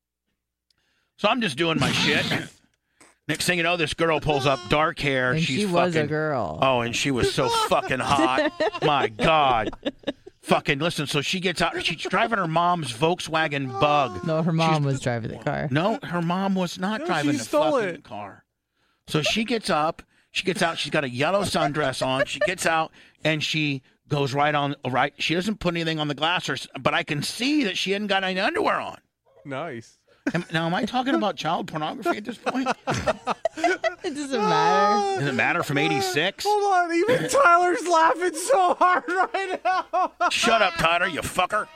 So I'm just doing my shit. Next thing you know, this girl pulls up, dark hair. And She's she was fucking, a girl. Oh, and she was so fucking hot. My God. Fucking listen, so she gets out. She's driving her mom's Volkswagen Bug. No, her mom was driving the car. No, her mom was not No, driving she the stole fucking it. car. So she gets up. She gets out. She's got a yellow sundress on. She gets out and she goes right on. Right. She doesn't put anything on the glass, or, but I can see that she hadn't got any underwear on. Nice. Am, now, am I talking about child pornography at this point? It doesn't matter. Does it matter from eighty-six? Hold on, even Tyler's laughing so hard right now. Shut up, Tyler, you fucker.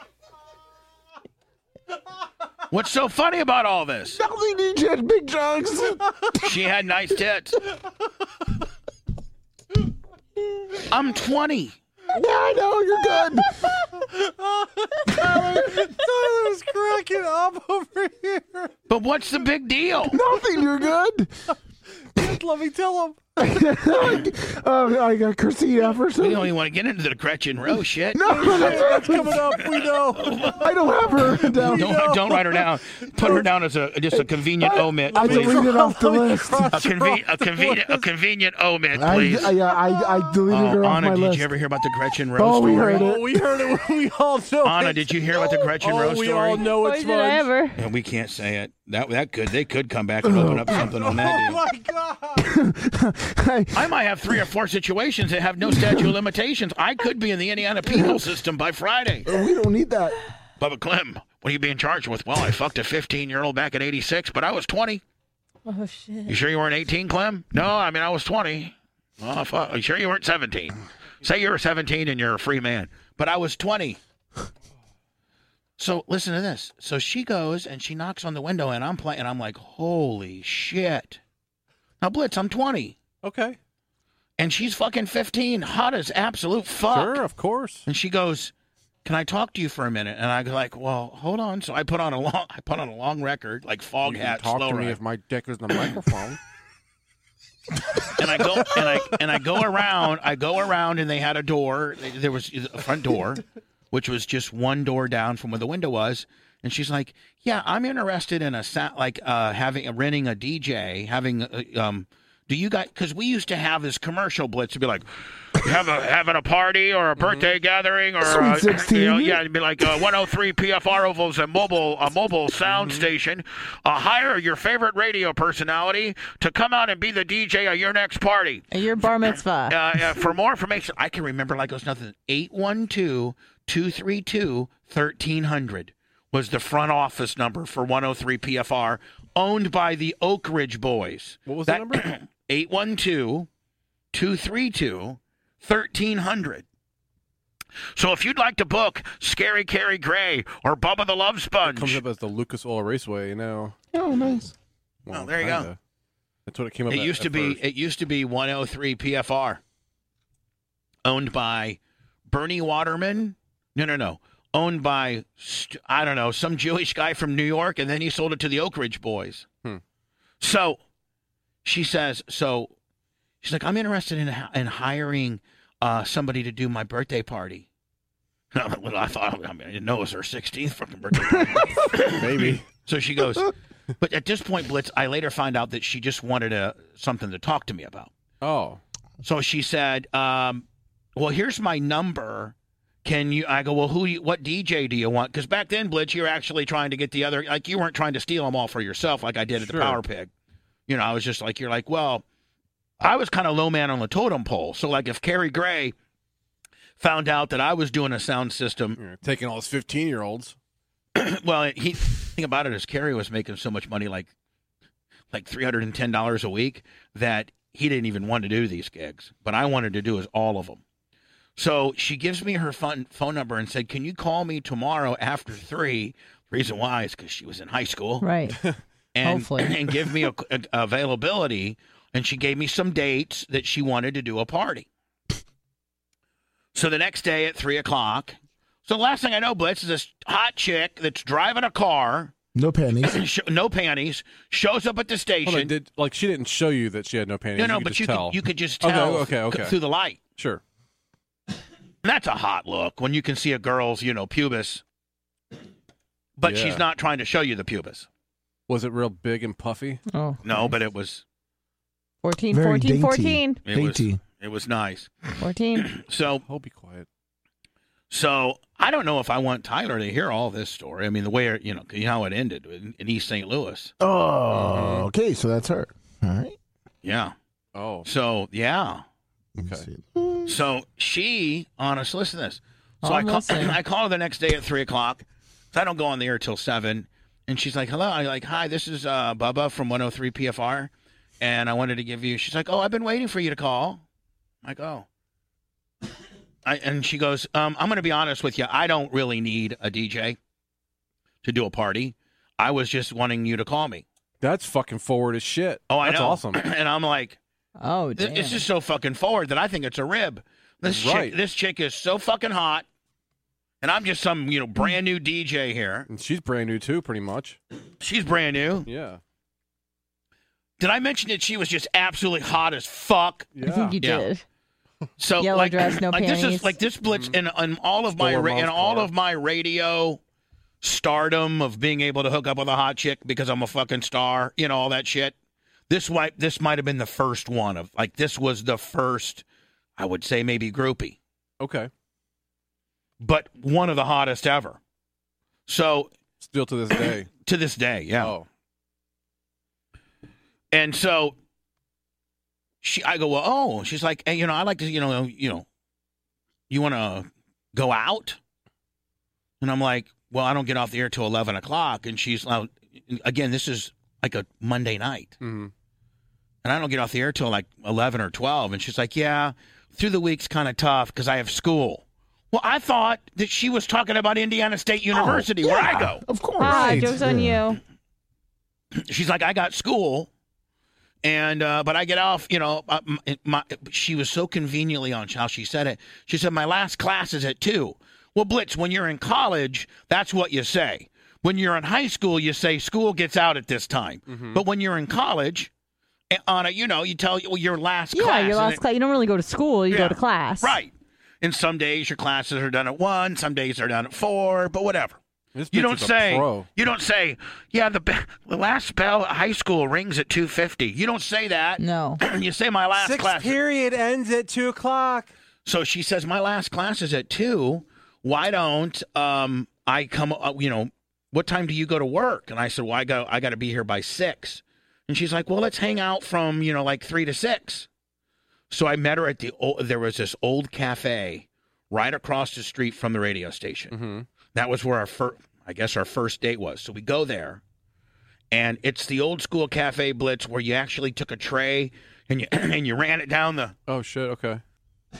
What's so funny about all this? Nothing, D J had big jugs. She had nice tits. I'm twenty. Yeah, I know, you're good. Tyler, Tyler's cracking up over here. But what's the big deal? Nothing, you're good. Let me tell him. Oh, I got Christine Efferson. We don't even want to get into the Gretchen Rowe shit. No, that's, That's coming up. We know. I don't have her down. Don't, don't write her down. Put her down as a just a convenient omit, I please. deleted off the list. A, conven- a convenient a convenient omit, I, please. I, I, I deleted Oh, her off Anna, my did list. you ever hear about the Gretchen Rowe Oh, story? we heard it. Oh, we heard it. We all know Anna, it. did you hear about the Gretchen oh, Rowe we story? all know Why it's did I ever? Yeah, we can't say it. That that could they could come back and open up something on that Oh, deal. my God. I might have three or four situations that have no statute of limitations. I could be in the Indiana penal system by Friday. We don't need that. Bubba Clem, what are you being charged with? Well, I fucked a fifteen-year-old back in eighty-six, but I was twenty. Oh, shit. You sure you weren't eighteen, Clem? No, I mean, I was twenty. Oh, fuck. You sure you weren't seventeen? Say you're seventeen and you're a free man. But I was twenty. So listen to this. So she goes and she knocks on the window and I'm playing. And I'm like, holy shit. Now, Blitz, I'm twenty. Okay. And she's fucking fifteen. Hot as absolute fuck. Sure, of course. And she goes, can I talk to you for a minute? And I go like, well, hold on. So I put on a long, I put on a long record, like fog You hat, can talk slow to me ride. if my dick is in the microphone. and I go and I and I go around. I go around, and they had a door. There was a front door, which was just one door down from where the window was. And she's like, "Yeah, I'm interested in a sa- like uh, having renting a D J, having uh, um." Do you guys? Because we used to have this commercial, Blitz, to be like, have a having a party or a birthday mm-hmm. gathering or Sweet uh, sixteen. you know, yeah, it'd be like uh, one oh three P F R Oval's a mobile a mobile sound mm-hmm. station. Uh, hire your favorite radio personality to come out and be the D J at your next party. At your bar mitzvah. Uh, yeah, for more information, I can remember like it was nothing. eight one two, two three two, one three hundred was the front office number for one oh three P F R, owned by the Oak Ridge Boys. What was that the number? eight one two, two three two, one three hundred. So if you'd like to book Scary Carrie Gray or Bubba the Love Sponge. It comes up as the Lucas Oil Raceway, you know. Oh, nice. Well, there you kinda. go. That's what it came up It at, used at to be first. it used to be one oh three P F R. Owned by Bernie Waterman. No, no, no. Owned by, st- I don't know, some Jewish guy from New York, and then he sold it to the Oak Ridge Boys. Hmm. So she says, so she's like, I'm interested in in hiring uh, somebody to do my birthday party. Well, I thought, I mean, I didn't know it was her sixteenth fucking birthday party. Maybe. So she goes, but at this point, Blitz, I later find out that she just wanted a, something to talk to me about. Oh. So she said, um, well, here's my number. Can you, I go, well, who, you, what D J do you want? Because back then, Blitz, you were actually trying to get the other, like you weren't trying to steal them all for yourself like I did at Sure. the Power Pig. You know, I was just like, you're like, well, I was kind of low man on the totem pole. So like if Carrie Gray found out that I was doing a sound system. You're taking all those fifteen-year-olds. Well, he, the thing about it is Carrie was making so much money, like like three hundred ten dollars a week, that he didn't even want to do these gigs. But I wanted to do is all of them. So she gives me her phone, phone number and said, can you call me tomorrow after three? The reason why is because she was in high school. Right. And, Hopefully. and give me a, a, availability. And she gave me some dates that she wanted to do a party. So the next day at three o'clock. So the last thing I know, Blitz, is this hot chick that's driving a car. No panties. sh- no panties. Shows up at the station. Hold on, did, like, she didn't show you that she had no panties. no, no, you could but just you tell. could, you could just Okay, tell okay, okay. through the light. Sure. That's a hot look when you can see a girl's, you know, pubis. But Yeah. she's not trying to show you the pubis. Was it real big and puffy? Oh. No, but it was. fourteen, Very fourteen, dainty. fourteen. It Dainty. was. It was nice. fourteen. So. Oh, be quiet. So I don't know if I want Tyler to hear all this story. I mean, the way it, you know, you know how it ended in, in East Saint Louis. Oh, okay. So that's her. All right. Yeah. Oh. So yeah. Okay. So she, honest, listen to this. So Oh, I I'm call, listening. I call her the next day at three o'clock. So I don't go on the air till seven, and she's like, "Hello." I like, "Hi, this is uh, Bubba from one oh three P F R, and I wanted to give you." She's like, "Oh, I've been waiting for you to call." I'm like, "Oh." I, and she goes, um, "I'm going to be honest with you. I don't really need a D J to do a party. I was just wanting you to call me." That's fucking forward as shit. Oh, I That's know. awesome. And I'm like, Oh, This, damn. it's just so fucking forward that I think it's a rib. This Right. chick, this chick is so fucking hot, and I'm just some you know brand new D J here. And she's brand new, too, pretty much. She's brand new. Yeah. Did I mention that she was just absolutely hot as fuck? I think you Yeah. did. So Yellow like, dress, no like this panties. is like this blitz in, in all of my Storm ra- in off all car. of my radio stardom of being able to hook up with a hot chick because I'm a fucking star, you know, all that shit. This might this might have been the first one of like this was the first, I would say maybe groupie, Okay. but one of the hottest ever. So Still to this day. to this day, yeah. Oh. And so she, I go, well, oh, she's like, hey, you know, I like to, you know, you know, you want to go out? And I'm like, well, I don't get off the air till eleven o'clock. And she's like, again, this is like a Monday night. Mm-hmm. And I don't get off the air till like eleven or twelve. And she's like, yeah, through the week's kind of tough because I have school. Well, I thought that she was talking about Indiana State University, where I go. Of course. Ah, Right. joke's on Yeah. you. She's like, I got school, and uh, but I get off. You know, uh, my, my, she was so conveniently on how she said it. She said, my last class is at two. Well, Blitz, when you're in college, that's what you say. When you're in high school, you say school gets out at this time. Mm-hmm. But when you're in college, eh, on a, you know, you tell well, your last Yeah, class. your and last it- class. You don't really go to school. You Yeah. go to class. Right. And some days your classes are done at one, some days they're done at four, but whatever. This You bitch don't is a say. pro. You don't say. Yeah, the be- the last bell at high school rings at two fifty. You don't say that. No. You say my last Sixth class. period ends at two o'clock. So she says my last class is at two. Why don't um I come? Uh, you know, what time do you go to work? And I said, well, I go. I got to be here by six. And she's like, well, let's hang out from you know like three to six. So I met her at the. Old, there was this old cafe right across the street from the radio station. Mm-hmm. That was where our first, I guess, our first date was. So we go there, and it's the old school cafe Blitz where you actually took a tray and you and you ran it down the. Oh shit. Okay.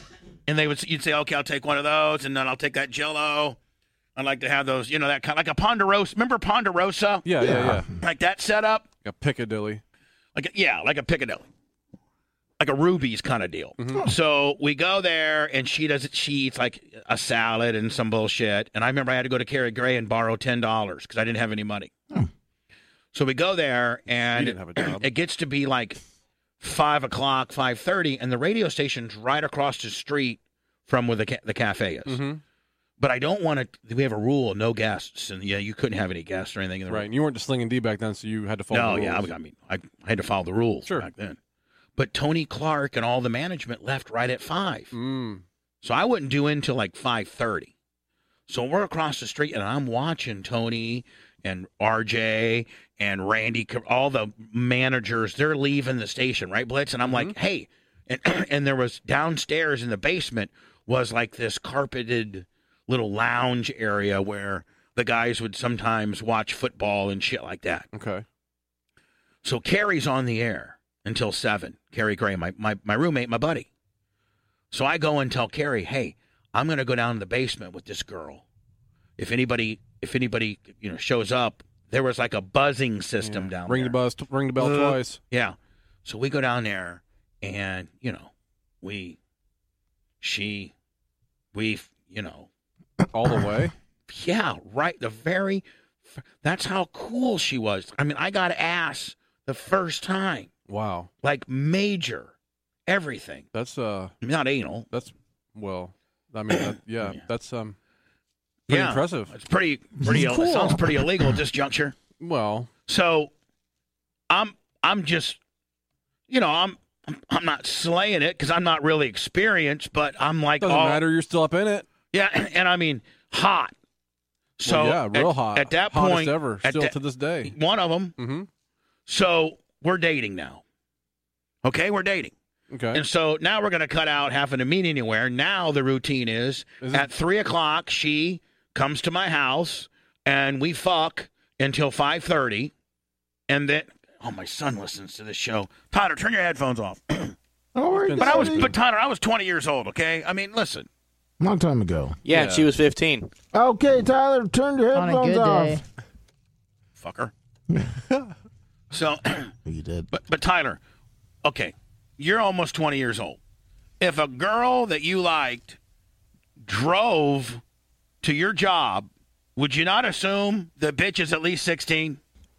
And they would, you'd say, okay, I'll take one of those, and then I'll take that Jell-O. I'd like to have those, you know, that kind like a Ponderosa. Remember Ponderosa? Yeah, yeah, yeah. Like that setup? Like a Piccadilly. Like a, yeah, like a Piccadilly. Like a Ruby's kind of deal. Mm-hmm. So we go there, and she does it. She eats like a salad and some bullshit. And I remember I had to go to Carrie Gray and borrow ten dollars because I didn't have any money. Oh. So we go there, and You didn't have a job. it gets to be like five o'clock, five thirty, and the radio station's right across the street from where the ca- the cafe is. Mm-hmm. But I don't want to. We have a rule: no guests, and yeah, you couldn't have any guests or anything in the Right. room. And you weren't just slinging D back then, so you had to follow No, the yeah, rules. I, I mean, I, I had to follow the rules Sure. back then. But Tony Clark and all the management left right at five, Mm. so I wouldn't do in until like five thirty. So we're across the street, and I'm watching Tony and R J and Randy, all the managers. They're leaving the station, right, Blitz? And I'm like, hey, and and there was downstairs in the basement was like this carpeted little lounge area where the guys would sometimes watch football and shit like that. Okay. So Carrie's on the air until seven. Carrie Gray, my, my, my roommate, my buddy. So I go and tell Carrie, hey, I'm going to go down to the basement with this girl. If anybody, if anybody, you know, shows up, there was like a buzzing system Yeah. down Ring there. the buzz, ring the bell Uh, twice. Yeah. So we go down there, and you know, we, she, we, you know, all the way. Yeah, right. The very. That's how cool she was. I mean, I got ass the first time. Wow. Like major, everything. That's uh, not anal. That's well. I mean, that, yeah, that's um, pretty Yeah, impressive. It's pretty, pretty. It sounds pretty illegal at this juncture. Well, so I'm, I'm just, you know, I'm, I'm not slaying it because I'm not really experienced, but I'm like, doesn't all, matter. You're still up in it. Yeah, and, and I mean, hot. So Well, yeah, real at, hot. At that Hottest point, ever, at still that- to this day. one of them. Mm-hmm. So we're dating now. Okay, we're dating. Okay. And so now we're going to cut out having to meet anywhere. Now the routine is, Is it- at three o'clock, she comes to my house and we fuck until five thirty, and then oh, my son listens to this show. Tyler, turn your headphones off. Don't worry, But I was, Daddy. but Tyler, I was twenty years old. Okay, I mean, listen. Long time ago. Yeah, and she was fifteen. Okay, Tyler, turn your On a headphones good off. day. Fucker. So, you did. But but Tyler, okay, you're almost twenty years old. If a girl that you liked drove to your job, would you not assume the bitch is at least sixteen?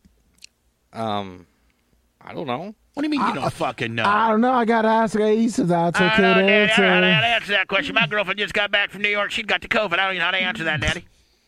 Um, I don't know. What do you mean you don't fucking know? I don't know. I got to ask Ace if that's I okay don't to know, Daddy. I don't know how to answer. answer that question. My girlfriend just got back from New York. She'd got the COVID. I don't even know how to answer that, Daddy.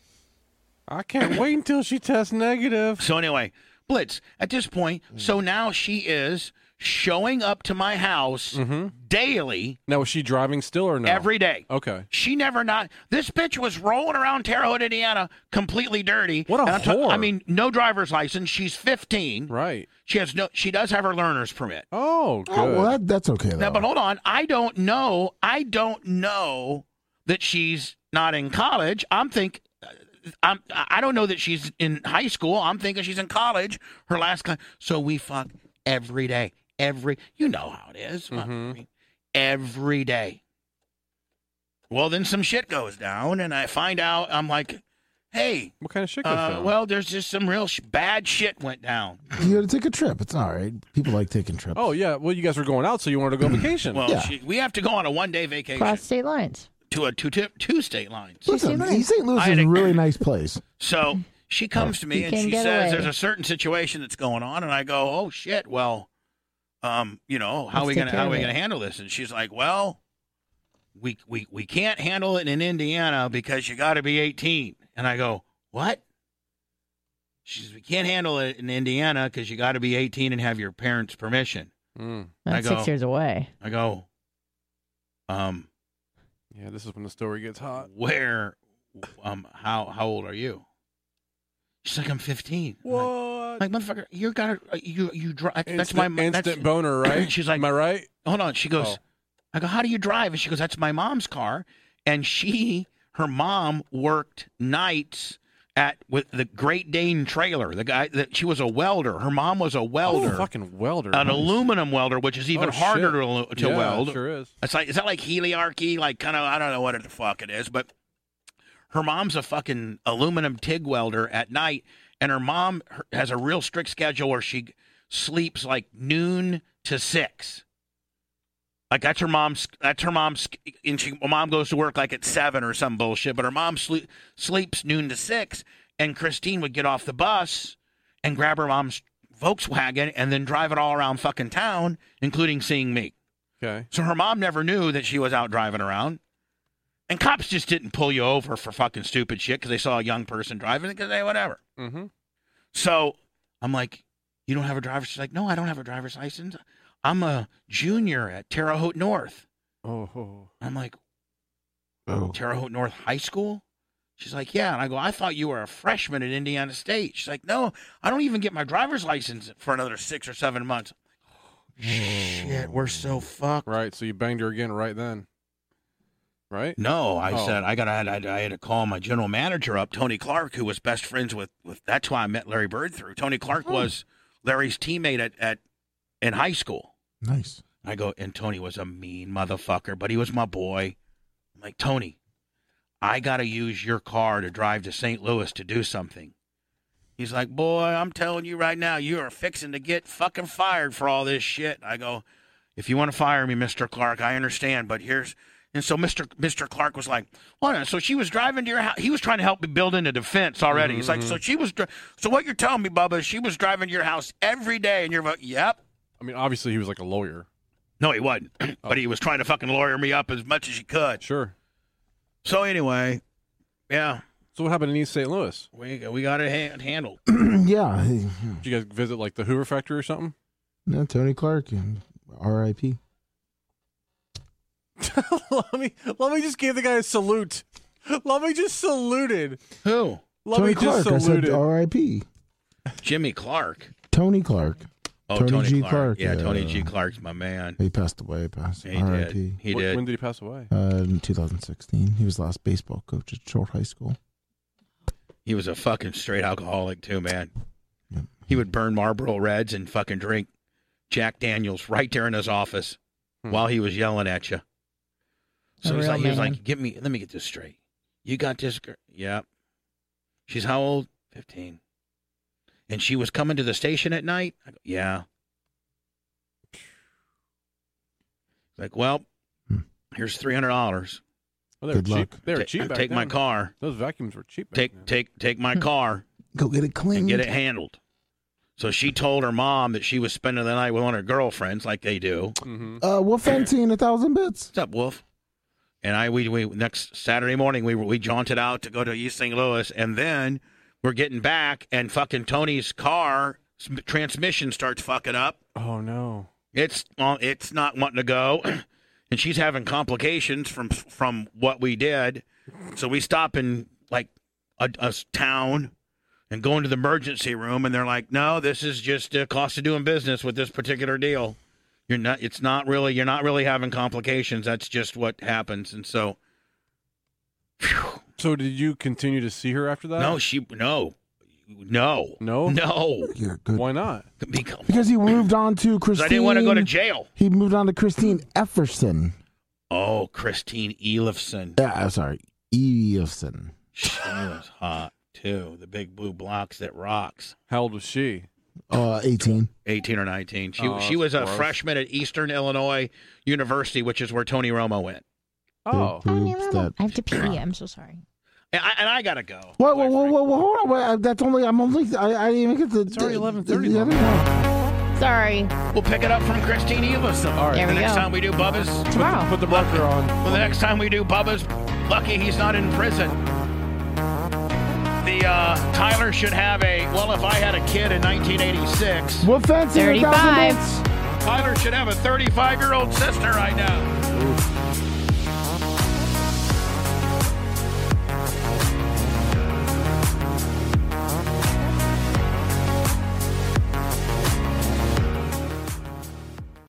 I can't wait until she tests negative. So anyway, Blitz, at this point, so now she is showing up to my house daily. Now, was she driving still or no? Every day. Okay. She never not. This bitch was rolling around Terre Haute, Indiana, completely dirty. What a And I'm ta- whore. I mean, no driver's license. She's fifteen. Right. She has no. She does have her learner's permit. Oh, good. Oh, well, that, that's okay, though. Now, but hold on. I don't know. I don't know that she's not in college. I'm think. I'm. I don't know that she's in high school. I'm thinking she's in college. Her last. Con- so we fuck every day. Every. You know how it is. Mhm. Every day. Well, then some shit goes down, and I find out. I'm like, hey. What kind of shit goes Uh, down? well, there's just some real sh- bad shit went down. You got to take a trip. It's all right. People like taking trips. Oh, yeah. Well, you guys were going out, so you wanted to go on vacation. Well, Yeah. she, we have to go on a one day vacation Cross state lines. to a two, two, two state lines. Listen, Saint Saint Louis I is had a a- really nice place. So she comes to me You and can she get says away. there's a certain situation that's going on, and I go, oh shit, well, um, you know, how are Let's we take gonna care how are of we it. gonna handle this? And she's like, well, we we we can't handle it in Indiana because you got to be eighteen. And I go, what? She says we can't handle it in Indiana because you got to be eighteen and have your parents' permission. Mm. That's I go- six years away. I go, um, Yeah, this is when the story gets hot. where, um, how how old are you? She's like, I'm fifteen. I'm like, What? Like, motherfucker, you got to, you, you drive. That's Instant, my, instant that's, boner, right? She's like, am I right? hold on. She goes, Oh. I go, how do you drive? And she goes, that's my mom's car. And she, her mom worked nights at with the Great Dane trailer. The guy that she was a welder. Her mom was a welder. Oh, fucking welder. An Nice. aluminum welder, which is even Oh, harder shit. to, to Yeah, weld. it sure is. It's like is that like heliarchy? Like kind of I don't know what the fuck it is, but her mom's a fucking aluminum TIG welder at night, and her mom has a real strict schedule where she sleeps like noon to six. Like that's her mom's. That's her mom's. And she, her mom goes to work like at seven or some bullshit. But her mom sleep, sleeps noon to six. And Christine would get off the bus and grab her mom's Volkswagen and then drive it all around fucking town, including seeing me. Okay. So her mom never knew that she was out driving around. And cops just didn't pull you over for fucking stupid shit because they saw a young person driving because they whatever. Mm-hmm. So I'm like, you don't have a driver's? She's like, no, I don't have a driver's license. I'm a junior at Terre Haute North. Oh. I'm like, oh. Terre Haute North High School? She's like, yeah. And I go, I thought you were a freshman at Indiana State. She's like, no, I don't even get my driver's license for another six or seven months. Shit, we're so fucked. Right, so you banged her again right then. Right? No, I Oh. said I got. I, I had to call my general manager up, Tony Clark, who was best friends with. with that's why I met Larry Bird through. Tony Clark Oh. was Larry's teammate at, at in high school. Nice. I go, and Tony was a mean motherfucker, but he was my boy. I'm like, Tony, I got to use your car to drive to Saint Louis to do something. He's like, boy, I'm telling you right now, you are fixing to get fucking fired for all this shit. I go, if you want to fire me, Mister Clark, I understand, but here's. And so Mister Mister Clark was like, well, so she was driving to your house. He was trying to help me build in a defense already. Mm-hmm, He's like, so she was, dri- so what you're telling me, Bubba, she was driving to your house every day, and you're like, yep. I mean, obviously he was like a lawyer. No, he wasn't. But he was trying to fucking lawyer me up as much as he could. Sure. So anyway, yeah. So what happened in East Saint Louis? We we got it hand- handled. yeah. he- Did you guys visit like the Hoover factory or something? No, Tony Clark and R I P let me let me just give the guy a salute. Let me just saluted. Who? Let Tony me just Clark. I said saluted. R I P Jimmy Clark. Tony Clark. Oh, Tony, Tony, G. Clark. Clark. Yeah, Tony uh, G. Clark's my man. He passed away. Passed. He R I P did. He Wh- did. When did he pass away? Uh, in two thousand sixteen. He was the last baseball coach at Short High School. He was a fucking straight alcoholic too, man. Yep. He would burn Marlboro Reds and fucking drink Jack Daniels right there in his office Hmm. while he was yelling at you. So A he's real like, he was man. like, "Give me, let me get this straight. You got this girl? Yep. She's how old? Fifteen. And she was coming to the station at night. I go, yeah. Like, well, Hmm. here's three hundred dollars. Oh, they were Good cheap. luck. They were Take, cheap. Back take my then. car. Those vacuums were cheap. Back Take, then. take, take my car Go get it cleaned. and get it handled. So she told her mom that she was spending the night with one of her girlfriends, like they do. Mm-hmm. Uh, Wolf Fancy a thousand bits. What's up, Wolf? And I, we, we next Saturday morning, we we jaunted out to go to East Saint Louis, and then we're getting back, and fucking Tony's car s- transmission starts fucking up. Oh no. It's uh, it's not wanting to go, and she's having complications from from what we did. So we stop in like a, a s- town and go into the emergency room, and they're like, "No, this is just the cost of doing business with this particular deal. You're not. It's not really. You're not really having complications. That's just what happens." And so, phew, So did you continue to see her after that? no, she no, no, No? no. You're good. Why not? Because Because he moved on to Christine. I didn't want to go to jail. He moved on to Christine Efferson. Oh, Christine Elifson. Yeah, I'm sorry, Efferson. She was hot too. The big blue blocks that rocks. How old was she? Uh, eighteen. eighteen or nineteen. She Oh, she that's was a gross. freshman at Eastern Illinois University, which is where Tony Romo went. Oh. Big boobs that- I have to pee. I'm so sorry. And I, and I gotta go. Whoa, whoa, whoa, whoa, whoa, hold on. Wait, uh, that's only, I'm only, I, I didn't even get the. It's already eleven thirty, Yeah, Mom. yeah. Sorry. We'll pick it up from Christine Elifson. All right. There The we next go. time we do Bubba's. Tomorrow. Put the marker on. Well, the next time we do Bubba's, lucky he's not in prison. The uh, Tyler should have a. Well, if I had a kid in nineteen eighty-six, Wolf Fancy a thousand thirty-five. bits. Tyler should have a thirty-five-year-old sister right now.